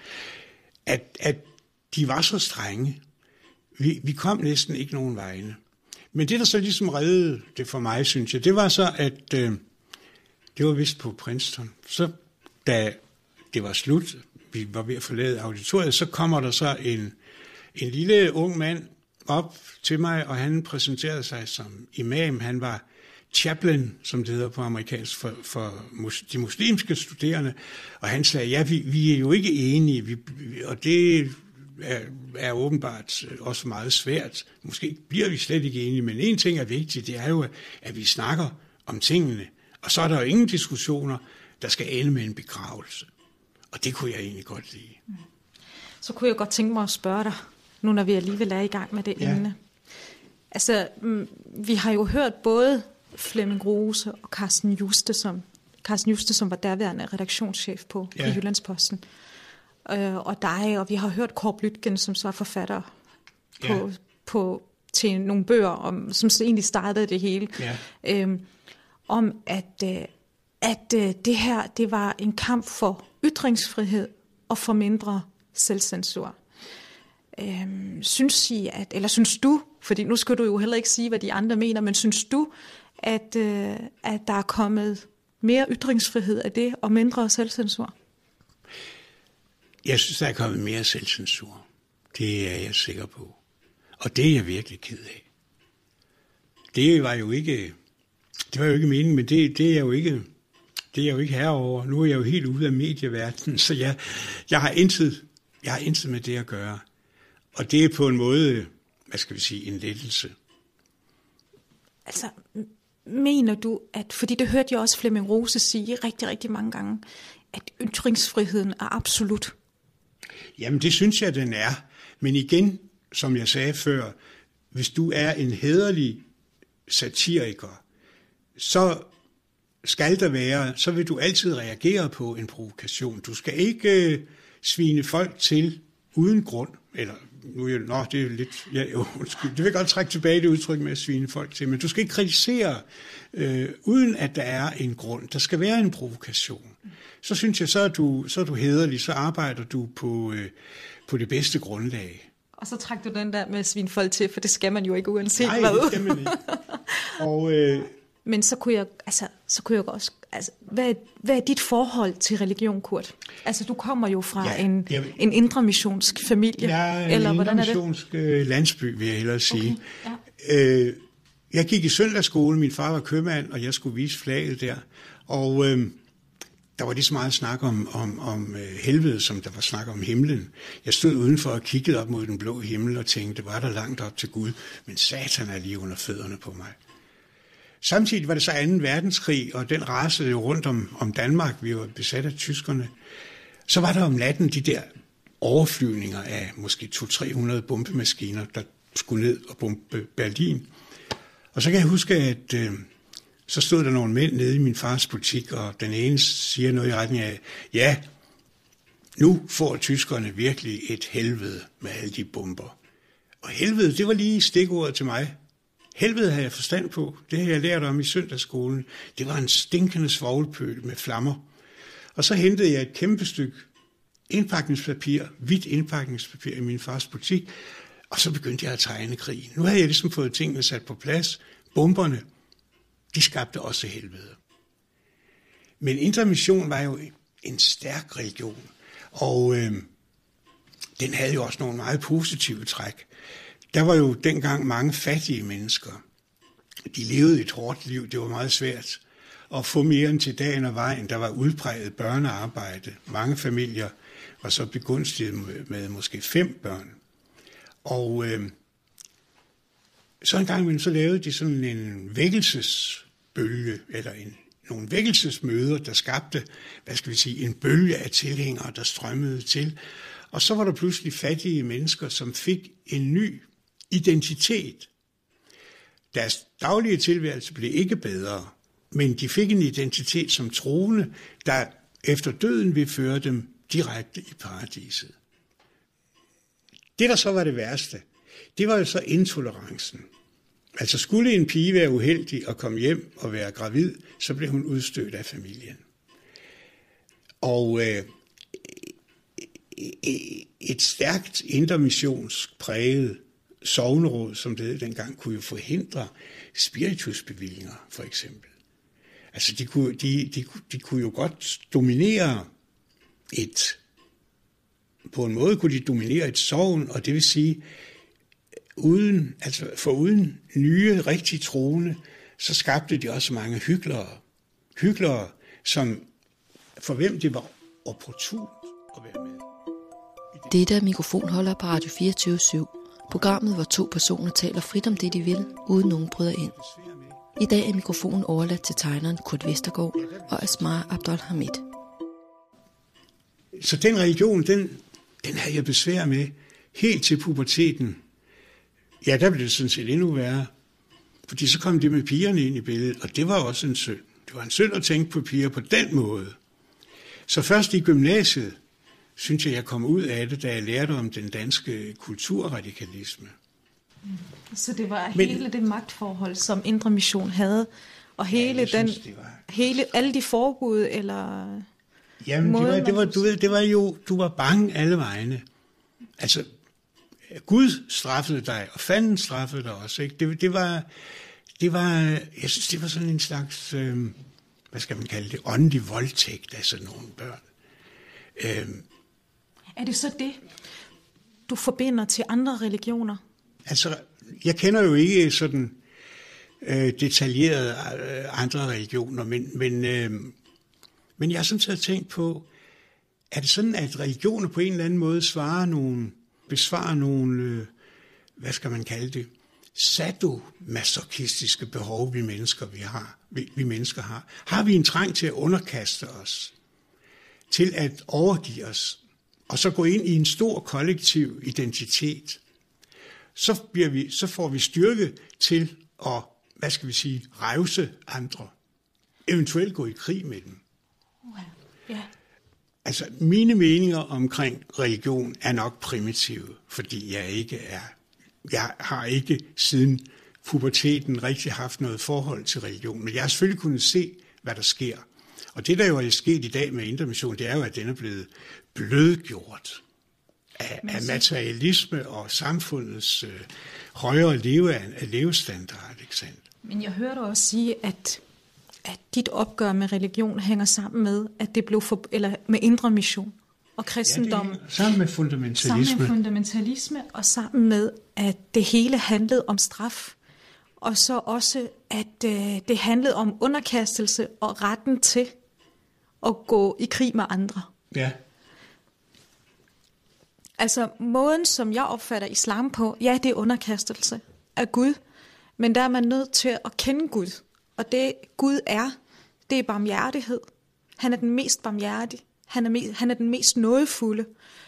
At, at de var så strenge. Vi, vi kom næsten ikke nogen vegne. Men det, der så ligesom reddede det for mig, synes jeg, det var så, at øh, det var vist på Princeton. Så da det var slut, vi var ved at forlade auditoriet, så kommer der så en, en lille ung mand op til mig, og han præsenterede sig som imam. Han var chaplain, som det hedder på amerikansk, for, for mus, de muslimske studerende. Og han sagde, ja, vi, vi er jo ikke enige, vi, og det er, er åbenbart også meget svært. Måske bliver vi slet ikke enige, men en ting er vigtigt, det er jo, at vi snakker om tingene. Og så er der jo ingen diskussioner, der skal ende med en begravelse. Og det kunne jeg egentlig godt lide. Så kunne jeg godt tænke mig at spørge dig, nu når vi alligevel er i gang med det ja. emne. Altså, vi har jo hørt både Flemming Rose og Carsten Juste, som, Carsten Juste, som var derværende redaktionschef på, ja. på Jyllandsposten, øh, og dig, og vi har hørt Kåre Blytgen, som så er forfatter på, ja. på, til nogle bøger, om, som egentlig startede det hele, ja. øhm, om at, øh, at øh, det her, det var en kamp for ytringsfrihed og for mindre selvcensur. Øhm, synes I, at, eller synes du, fordi nu skal du jo heller ikke sige, hvad de andre mener, men synes du, at, øh, at der er kommet mere ytringsfrihed af det, og mindre selvcensur? Jeg synes, der er kommet mere selvcensur. Det er jeg sikker på. Og det er jeg virkelig ked af. Det var jo ikke, det var jo ikke meningen, men det, det er jo ikke, det er jeg jo ikke herover. Nu er jeg jo helt ude af medieverdenen, så jeg, jeg har intet, jeg har intet med det at gøre. Og det er på en måde, hvad skal vi sige, en lettelse. Altså, mener du, at, fordi det hørte jeg også Flemming Rose sige rigtig, rigtig mange gange, at ytringsfriheden er absolut? Jamen, det synes jeg, den er. Men igen, som jeg sagde før, hvis du er en hæderlig satiriker, så skal der være, så vil du altid reagere på en provokation. Du skal ikke øh, svine folk til uden grund, eller nu er jeg, nå, det er lidt, ja, jo, undskyld, det vil jeg godt trække tilbage det udtryk med at svine folk til, men du skal ikke kritisere, øh, uden at der er en grund. Der skal være en provokation. Så synes jeg, så er du, så er du hæderlig, så arbejder du på, øh, på det bedste grundlag. Og så træk du den der med at svine folk til, for det skal man jo ikke uanset Nej, hvad. Nej, det skal man ikke. Og, øh, Men så kunne jeg, altså, så kunne jeg også, altså, hvad, er, hvad er dit forhold til religion, Kurt? Altså, du kommer jo fra ja, en, jeg, en indremissionsk familie. Ja, eller en hvordan indremissionsk landsby, vil jeg hellere sige. Okay, ja. øh, jeg gik i søndagsskole, min far var købmand, og jeg skulle vise flaget der. Og øh, der var lige så meget snak om, om, om helvede, som der var snak om himlen. Jeg stod udenfor og kiggede op mod den blå himmel og tænkte, var der langt op til Gud, men Satan er lige under fødderne på mig. Samtidig var det så anden verdenskrig, og den rasede jo rundt om, om Danmark. Vi var besat af tyskerne. Så var der om natten de der overflyvninger af måske to til tre hundrede bombemaskiner, der skulle ned og bombe Berlin. Og så kan jeg huske, at øh, så stod der nogle mænd nede i min fars butik, og den ene siger noget i retning af, ja, nu får tyskerne virkelig et helvede med alle de bomber. Og helvede, det var lige stikordet til mig. Helvede havde jeg forstand på. Det havde jeg lært om i søndagsskolen. Det var en stinkende svovlpøl med flammer. Og så hentede jeg et kæmpe stykke indpakningspapir, hvidt indpakningspapir i min fars butik, og så begyndte jeg at tegne krigen. Nu havde jeg ligesom fået tingene sat på plads. Bomberne, de skabte også helvede. Men Indre Mission var jo en stærk religion, og øh, den havde jo også nogle meget positive træk. Der var jo dengang mange fattige mennesker. De levede et hårdt liv, det var meget svært at få mere end til dagen og vejen. Der var udpræget børnearbejde. Mange familier var så begunstiget med, med måske fem børn. Og øh, så en gang imellem så lavede de sådan en vækkelsesbølge, eller en, nogle vækkelsesmøder, der skabte, hvad skal vi sige, en bølge af tilhængere, der strømmede til. Og så var der pludselig fattige mennesker, som fik en ny identitet. Deres daglige tilværelse blev ikke bedre, men de fik en identitet som troende, der efter døden ville føre dem direkte i paradiset. Det, der så var det værste, det var jo så intolerancen. Altså skulle en pige være uheldig og komme hjem og være gravid, så blev hun udstødt af familien. Og øh, et stærkt intermissionsk præget sogneråd, som det dengang, kunne jo forhindre spiritusbevillinger, for eksempel. Altså, de kunne, de, de, de kunne jo godt dominere et, på en måde kunne de dominere et sogn, og det vil sige, uden, altså for uden nye, rigtig troende, så skabte de også mange hyklere. Hyklere, som for hvem det var opportunt at være med. Dette er mikrofonholder på Radio fireogtyve syv. Programmet, hvor to personer taler frit om det, de vil, uden nogen bryder ind. I dag er mikrofonen overladt til tegneren Kurt Vestergaard og Asmar Abdolhamid. Så den religion, den, den havde jeg besvær med helt til puberteten. Ja, der blev det sådan set endnu værre. Fordi så kom det med pigerne ind i billedet, og det var også en synd. Det var en synd at tænke på piger på den måde. Så først i gymnasiet, synes jeg, jeg kom ud af det, da jeg lærte om den danske kulturradikalisme. Så det var Men, hele det magtforhold, som Indre Mission havde, og hele ja, den, synes, det var... hele alle de forbud, eller... Jamen, det var, det var, du ved, det var jo, du var bange alle vegne. Altså, Gud straffede dig, og fanden straffede dig også, ikke? Det, det var, det var, jeg synes, det var sådan en slags, øh, hvad skal man kalde det, åndelig voldtægt af sådan nogle børn. Øhm, er det så det, du forbinder til andre religioner? Altså, jeg kender jo ikke sådan øh, detaljeret øh, andre religioner, men, men, øh, men jeg har samtidig tænkt på, er det sådan, at religioner på en eller anden måde svarer nogle, besvarer nogle, øh, hvad skal man kalde det, sadomasochistiske behov, vi mennesker, vi har, vi, vi mennesker har. Har vi en trang til at underkaste os, til at overgive os, og så gå ind i en stor kollektiv identitet, så, bliver vi, så får vi styrke til at, hvad skal vi sige, revse andre, eventuelt gå i krig med dem. Ja. Altså, mine meninger omkring religion er nok primitive, fordi jeg ikke er, jeg har ikke siden puberteten rigtig haft noget forhold til religion, men jeg har selvfølgelig kunnet se, hvad der sker. Og det, der jo er sket i dag med Indre Mission, det er jo, at den er blevet blødgjort af, af materialisme og samfundets øh, højere leve, levestandard, ikke sandt? Men jeg hørte også sige, at, at dit opgør med religion hænger sammen med, at det blev for, eller med Indre Mission og kristendom. Ja, sammen med fundamentalisme. Sammen med fundamentalisme, og sammen med, at det hele handlede om straf. Og så også, at øh, det handlede om underkastelse og retten til at gå i krig med andre. Ja. Altså måden, som jeg opfatter islam på, ja, det er underkastelse af Gud, men der er man nødt til at kende Gud. Og det Gud er, det er barmhjertighed. Han er den mest barmhjertige. Han er, me- han er den mest nådefulde.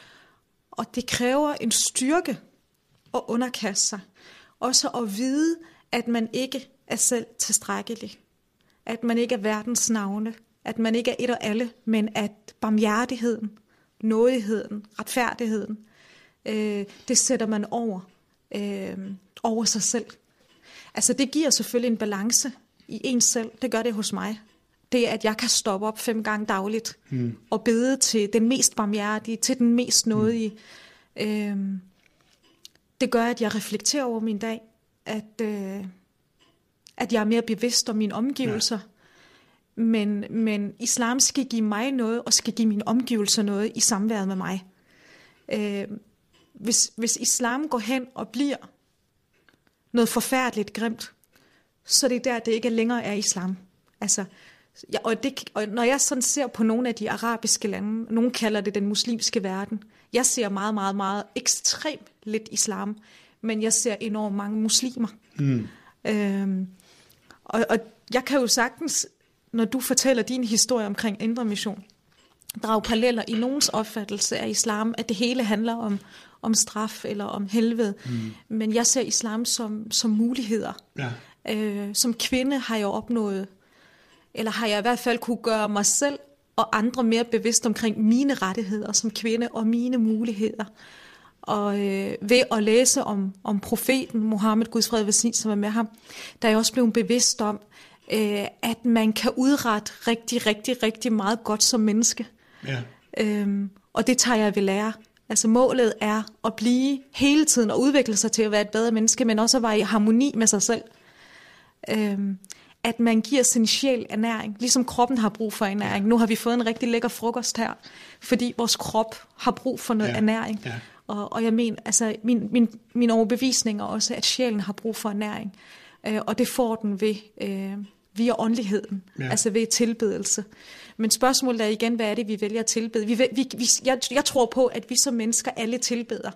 Og det kræver en styrke at underkaste sig. Også at vide, at man ikke er selv tilstrækkelig. At man ikke er verdens navne. At man ikke er et og alle, men at barmhjertigheden, nådigheden, retfærdigheden, øh, det sætter man over, øh, over sig selv. Altså det giver selvfølgelig en balance i en selv. Det gør det hos mig. Det er, at jeg kan stoppe op fem gange dagligt mm. og bede til den mest barmhjertige, til den mest nådige. Mm. Øh, det gør, at jeg reflekterer over min dag, at, øh, at jeg er mere bevidst om mine omgivelser. Ja. Men, men islam skal give mig noget, og skal give mine omgivelser noget i samværet med mig. Øh, hvis, hvis islam går hen og bliver noget forfærdeligt grimt, så det er der, det ikke længere er islam. Altså, ja, og, det, og når jeg sådan ser på nogle af de arabiske lande, nogen kalder det den muslimske verden, jeg ser meget, meget, meget ekstremt lidt islam, men jeg ser enormt mange muslimer. Mm. Øhm, og, og jeg kan jo sagtens, når du fortæller din historie omkring Indre Mission, drage paralleller i nogens opfattelse af islam, at det hele handler om, om straf eller om helvede. Mm. Men jeg ser islam som, som muligheder. Ja. Øh, som kvinde har jeg opnået, eller har jeg i hvert fald kunne gøre mig selv og andre mere bevidst omkring mine rettigheder som kvinde og mine muligheder. Og øh, ved at læse om, om profeten Mohammed, Guds fred og velsignelse, som er med ham, der er jeg også blevet bevidst om, øh, at man kan udrette rigtig, rigtig, rigtig meget godt som menneske. Ja. Øhm, og det tager jeg ved lære. Altså målet er at blive hele tiden og udvikle sig til at være et bedre menneske, men også at være i harmoni med sig selv. Øhm, at man giver sin sjæl ernæring, ligesom kroppen har brug for ernæring. Nu har vi fået en rigtig lækker frokost her, fordi vores krop har brug for noget ja. ernæring. Ja. Og, og jeg mener, altså min, min, min overbevisning er også, at sjælen har brug for ernæring. Øh, og det får den ved, øh, via åndeligheden, ja. altså ved tilbedelse. Men spørgsmålet er igen, hvad er det, vi vælger at tilbede? Vi, vi, vi, jeg, jeg tror på, at vi som mennesker alle tilbeder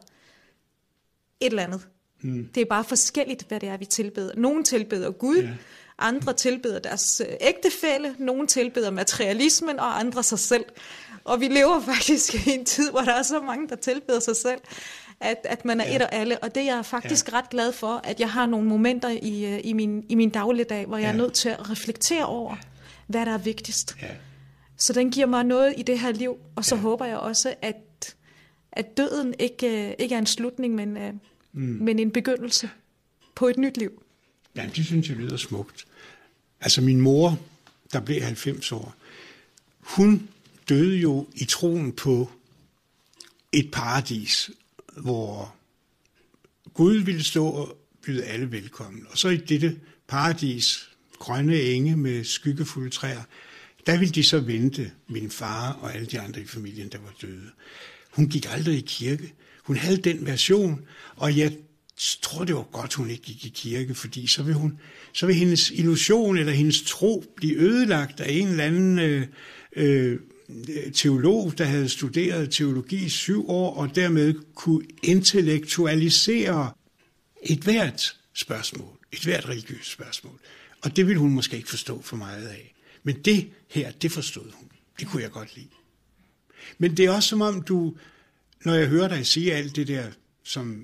et eller andet. Hmm. Det er bare forskelligt, hvad det er, vi tilbeder. Nogle tilbeder Gud, ja. andre tilbeder deres ægtefælle, nogle tilbeder materialismen, og andre sig selv. Og vi lever faktisk i en tid, hvor der er så mange, der tilbeder sig selv, at, at man er ja. et og alle. Og det er jeg faktisk ja. ret glad for, at jeg har nogle momenter i, i, min, i min dagligdag, hvor jeg ja. er nødt til at reflektere over, hvad der er vigtigst. Ja. Så den giver mig noget i det her liv, og så ja. håber jeg også, at, at døden ikke, ikke er en slutning, men, mm. men en begyndelse på et nyt liv. Ja, det synes jeg lyder smukt. Altså min mor, der blev halvfems år, hun døde jo i troen på et paradis, hvor Gud ville stå og byde alle velkommen. Og så i dette paradis, grønne enge med skyggefulde træer, der ville de så vente min far og alle de andre i familien, der var døde. Hun gik aldrig i kirke. Hun havde den version, og jeg tror, det var godt, hun ikke gik i kirke, fordi så vil, hun, så vil hendes illusion eller hendes tro blive ødelagt af en eller anden øh, øh, teolog, der havde studeret teologi i syv år, og dermed kunne intellektualisere et hvert spørgsmål, et hvert religiøst spørgsmål. Og det ville hun måske ikke forstå for meget af. Men det her, det forstod hun. Det kunne jeg godt lide. Men det er også som om du, når jeg hører dig sige alt det der, som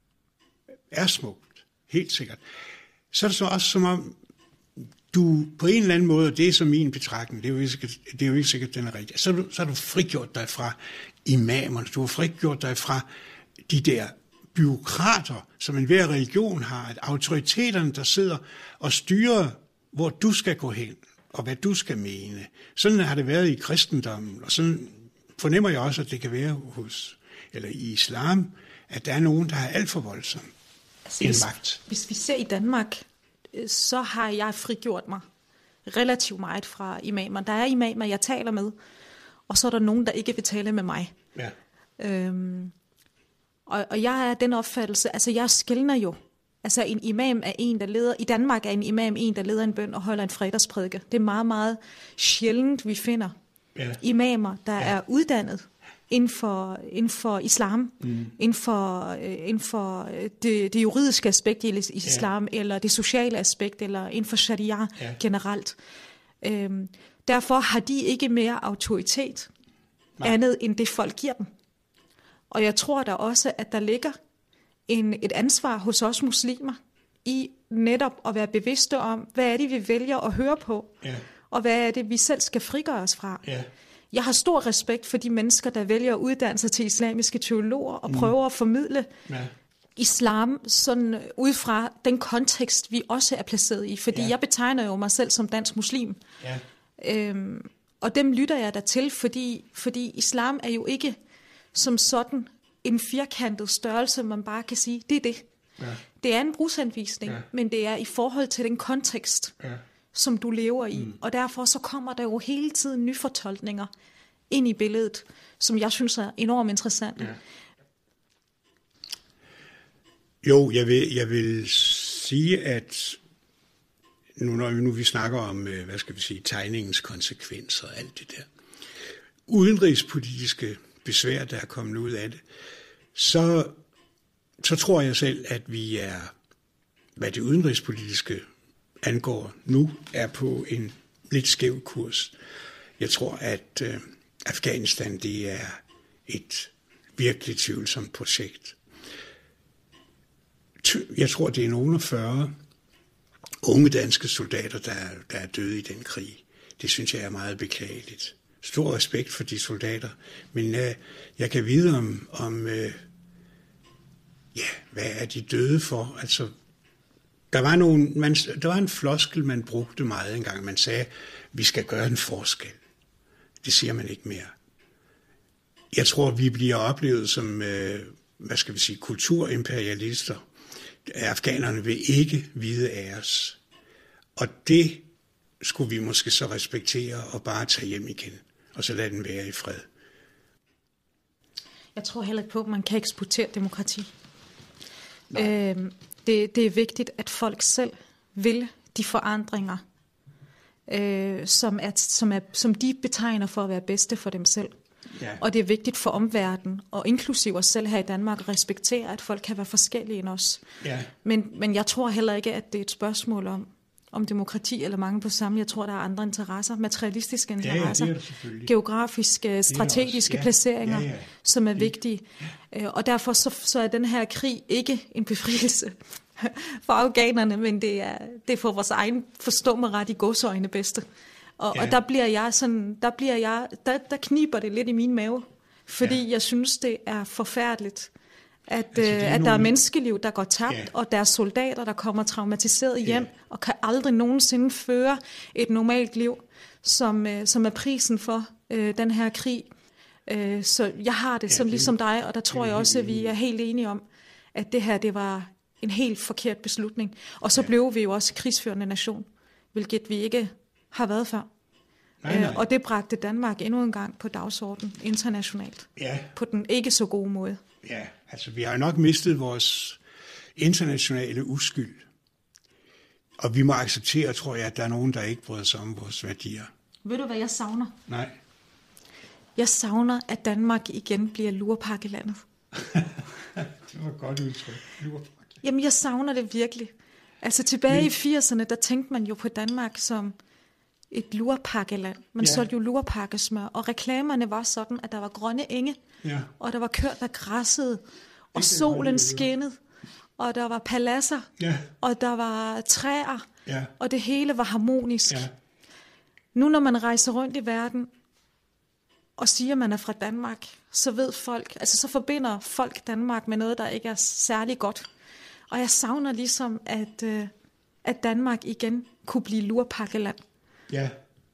er smukt, helt sikkert, så er det så også som om, du på en eller anden måde, og det er så min betragtning, det er jo ikke sikkert, det er jo ikke sikkert den er rigtig, så, du, så har du frigjort dig fra imamerne, du har frigjort dig fra de der byråkrater, som enhver religion har, at autoriteterne, der sidder og styrer, hvor du skal gå hen, og hvad du skal mene. Sådan har det været i kristendommen, og sådan fornemmer jeg også, at det kan være hos, eller i islam, at der er nogen, der er alt for voldsom altså, en hvis, magt. Hvis vi ser i Danmark, så har jeg frigjort mig relativt meget fra imamer. Der er imamer, jeg taler med, og så er der nogen, der ikke vil tale med mig. Ja. Øhm, og, og jeg er den opfattelse, altså jeg skelner jo. Altså en imam er en, der leder, i Danmark er en imam en, der leder en bøn og holder en fredagsprædike. Det er meget, meget sjældent, vi finder ja. imamer, der ja. er uddannet inden for, inden for islam, mm. inden for, øh, inden for det, det juridiske aspekt i islam, ja. eller det sociale aspekt, eller inden for sharia ja. generelt. Øhm, derfor har de ikke mere autoritet, Nej. andet end det folk giver dem. Og jeg tror da også, at der ligger en, et ansvar hos os muslimer i netop at være bevidste om, hvad er det, vi vælger at høre på, ja. og hvad er det, vi selv skal frigøre os fra. Ja. Jeg har stor respekt for de mennesker, der vælger at uddanne sig til islamiske teologer og mm. prøver at formidle ja. islam sådan ud fra den kontekst, vi også er placeret i. Fordi ja. jeg betegner jo mig selv som dansk muslim. Ja. Øhm, og dem lytter jeg da til, fordi, fordi islam er jo ikke som sådan en firkantet størrelse, man bare kan sige, det er det. Ja. Det er en brugsanvisning, ja. men det er i forhold til den kontekst, ja. som du lever i. Mm. Og derfor så kommer der jo hele tiden nye fortolkninger ind i billedet, som jeg synes er enormt interessante. Ja. Jo, jeg vil, jeg vil sige, at nu når vi, nu vi snakker om, hvad skal vi sige, tegningens konsekvenser og alt det der, udenrigspolitiske besvær, der er kommet ud af det, så, så tror jeg selv, at vi er, hvad det udenrigspolitiske angår nu, er på en lidt skæv kurs. Jeg tror, at øh, Afghanistan, det er et virkelig tvivlsomt projekt. Jeg tror, det er nogen af fyrre unge danske soldater, der, der er døde i den krig. Det synes jeg er meget beklageligt. Stor respekt for de soldater, men øh, jeg kan vide om, om øh, ja, hvad er de døde for? Altså, der var, nogle, man, der var en floskel, man brugte meget engang. Man sagde, vi skal gøre en forskel. Det siger man ikke mere. Jeg tror, vi bliver oplevet som, øh, hvad skal vi sige, kulturimperialister. Afghanerne vil ikke vide af os. Og det skulle vi måske så respektere og bare tage hjem igen, og så lade den være i fred. Jeg tror heller ikke på, at man kan eksportere demokrati. Øhm, det, det er vigtigt, at folk selv vil de forandringer, øh, som, er, som, er, som de betegner for at være bedste for dem selv. Ja. Og det er vigtigt for omverdenen, og inklusive os selv her i Danmark, at respektere, at folk kan være forskellige end os. Ja. Men, men jeg tror heller ikke, at det er et spørgsmål om, om demokrati eller mange på samme. Jeg tror, der er andre interesser, materialistiske interesser, ja, ja, geografiske, strategiske ja, placeringer, ja, ja. som er vigtige. Ja. Og derfor så, så er den her krig ikke en befrielse for afghanerne, men det er, det er for vores egen forstå mig ret i godsøjne bedste. Og, ja. og der bliver jeg sådan, der bliver jeg, der, der kniber det lidt i min mave, fordi ja. jeg synes, det er forfærdeligt, at, altså, øh, at nogle... der er menneskeliv, der går tabt, ja. og der er soldater, der kommer traumatiseret hjem, ja. og kan aldrig nogensinde føre et normalt liv, som, øh, som er prisen for øh, den her krig. Øh, så jeg har det ja, sådan det, ligesom dig, og der tror jeg også, at vi er helt enige om, at det her, det var en helt forkert beslutning. Og så ja. blev vi jo også krigsførende nation, hvilket vi ikke har været før. Nej, nej. Øh, og det bragte Danmark endnu en gang på dagsordenen internationalt. Ja. På den ikke så gode måde. Ja, altså vi har jo nok mistet vores internationale uskyld. Og vi må acceptere, tror jeg, at der er nogen, der ikke bryder sig om vores værdier. Ved du, hvad jeg savner? Nej. Jeg savner, at Danmark igen bliver lurpakkelandet. Det var et godt udtryk. Jamen, jeg savner det virkelig. Altså tilbage Men... i firserne, der tænkte man jo på Danmark som et lurpakkeland. Man ja. solgte jo lurpakkesmør, og reklamerne var sådan, at der var grønne enge, ja. og der var køer, der græssede, og det solen skinnede, og der var paladser, ja. og der var træer, ja. og det hele var harmonisk. Ja. Nu når man rejser rundt i verden, og siger, at man er fra Danmark, så ved folk, altså så forbinder folk Danmark med noget, der ikke er særlig godt. Og jeg savner ligesom, at, øh, at Danmark igen kunne blive lurpakkeland. Ja.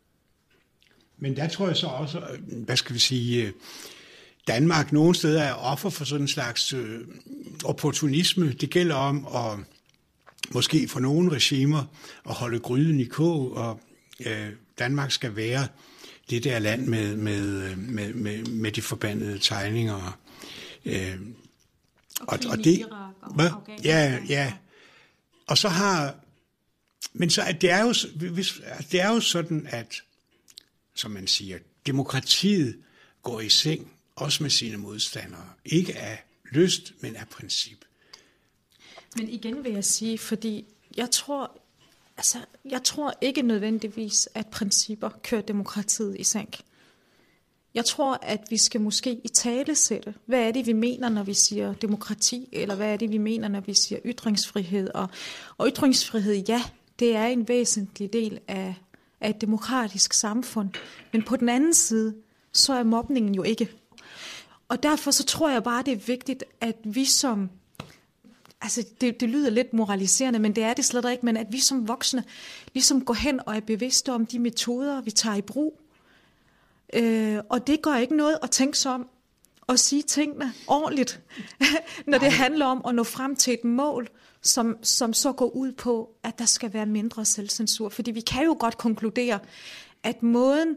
Men der tror jeg så også, hvad skal vi sige, Danmark nogle steder er offer for sådan en slags øh, opportunisme. Det gælder om at måske for nogle regimer at holde gryden i kog, og øh, Danmark skal være det der land med, med, med, med, med de forbandede tegninger. Øh, og, og det, hvad? Ja, ja. Og så har, men så det er jo, det er jo sådan, at, som man siger, demokratiet går i seng, også med sine modstandere. Ikke af lyst, men af princip. Men igen vil jeg sige, fordi jeg tror, altså, jeg tror ikke nødvendigvis, at principper kører demokratiet i sænk. Jeg tror, at vi skal måske italesætte, hvad er det, vi mener, når vi siger demokrati, eller hvad er det, vi mener, når vi siger ytringsfrihed. Og, og ytringsfrihed, ja, det er en væsentlig del af, af et demokratisk samfund. Men på den anden side, så er mobningen jo ikke. Og derfor så tror jeg bare, det er vigtigt, at vi som, altså det, det lyder lidt moraliserende, men det er det slet ikke, men at vi som voksne ligesom går hen og er bevidste om de metoder, vi tager i brug. Øh, og det gør ikke noget at tænke sig om og sige tingene ordentligt, når det handler om at nå frem til et mål, som, som så går ud på, at der skal være mindre selvcensur. Fordi vi kan jo godt konkludere, at måden,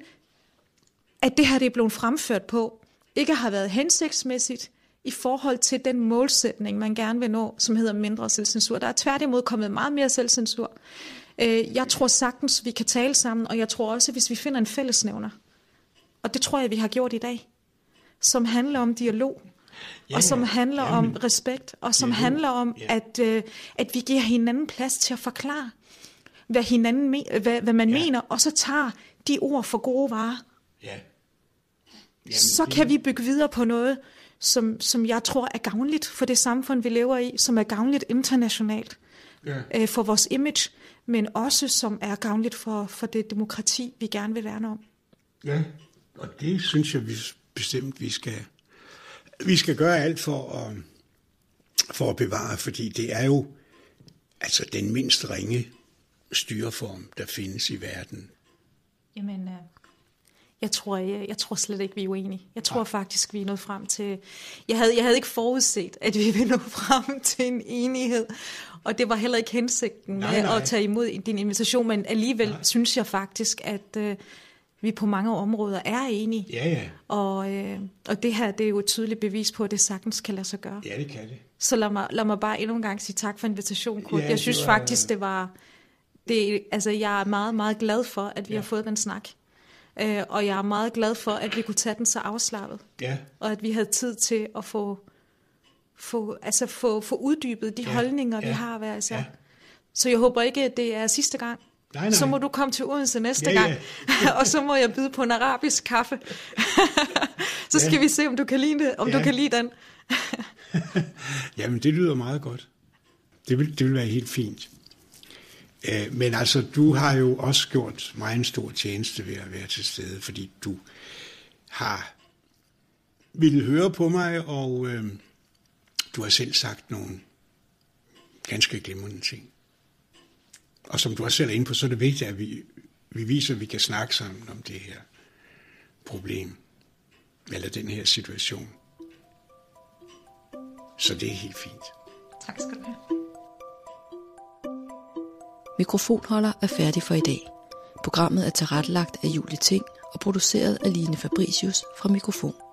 at det her det er blevet fremført på, ikke har været hensigtsmæssigt i forhold til den målsætning, man gerne vil nå, som hedder mindre selvcensur. Der er tværtimod kommet meget mere selvcensur. Jeg tror sagtens, vi kan tale sammen, og jeg tror også, hvis vi finder en fællesnævner, og det tror jeg, vi har gjort i dag, som handler om dialog, ja, og som handler ja, om respekt, og som dialog, handler om, ja. at, øh, at vi giver hinanden plads til at forklare, hvad, hinanden me- hvad, hvad man ja. mener, og så tager de ord for gode varer. Ja. Jamen, så kan vi bygge videre på noget, som, som jeg tror er gavnligt for det samfund, vi lever i, som er gavnligt internationalt ja. øh, for vores image, men også som er gavnligt for, for det demokrati, vi gerne vil værne om. Ja, og det synes jeg vi bestemt, vi skal, vi skal gøre alt for at, for at bevare, fordi det er jo altså den mindst ringe styreform, der findes i verden. Jamen, øh, jeg tror, jeg, jeg tror slet ikke, vi er uenige. Jeg tror ja. faktisk, vi er nået frem til... Jeg havde, jeg havde ikke forudset, at vi ville nå frem til en enighed, og det var heller ikke hensigten nej, nej. at tage imod din invitation, men alligevel nej. synes jeg faktisk, at... Øh, vi på mange områder er enige, ja, ja. Og, øh, og det her det er jo et tydeligt bevis på, at det sagtens kan lade sig gøre. Ja, det kan det. Så lad mig, lad mig bare endnu en gang sige tak for invitationen, Kurt. Ja, jeg synes var, faktisk, det var... Det, altså, jeg er meget, meget glad for, at vi ja. har fået den snak. Øh, og jeg er meget glad for, at vi kunne tage den så afslappet. Ja. Og at vi havde tid til at få, få, altså få, få uddybet de ja. holdninger, ja. vi har hver især. Ja. Så jeg håber ikke, at det er sidste gang. Nej, nej. Så må du komme til Odense næste ja, gang, ja. og så må jeg byde på en arabisk kaffe. Så skal ja. vi se, om du kan lide det, om ja. du kan lide den. Jamen, det lyder meget godt. Det vil, det vil være helt fint. Men altså, du har jo også gjort mig en stor tjeneste ved at være til stede, fordi du har ville høre på mig, og øh, du har selv sagt nogle ganske glimrende ting. Og som du også selv er inde på, så er det vigtigt, at vi, vi viser, at vi kan snakke sammen om det her problem, eller den her situation. Så det er helt fint. Tak skal du have. Mikrofonholder er færdig for i dag. Programmet er tilrettelagt af Julie Ting og produceret af Line Fabricius fra Mikrofon.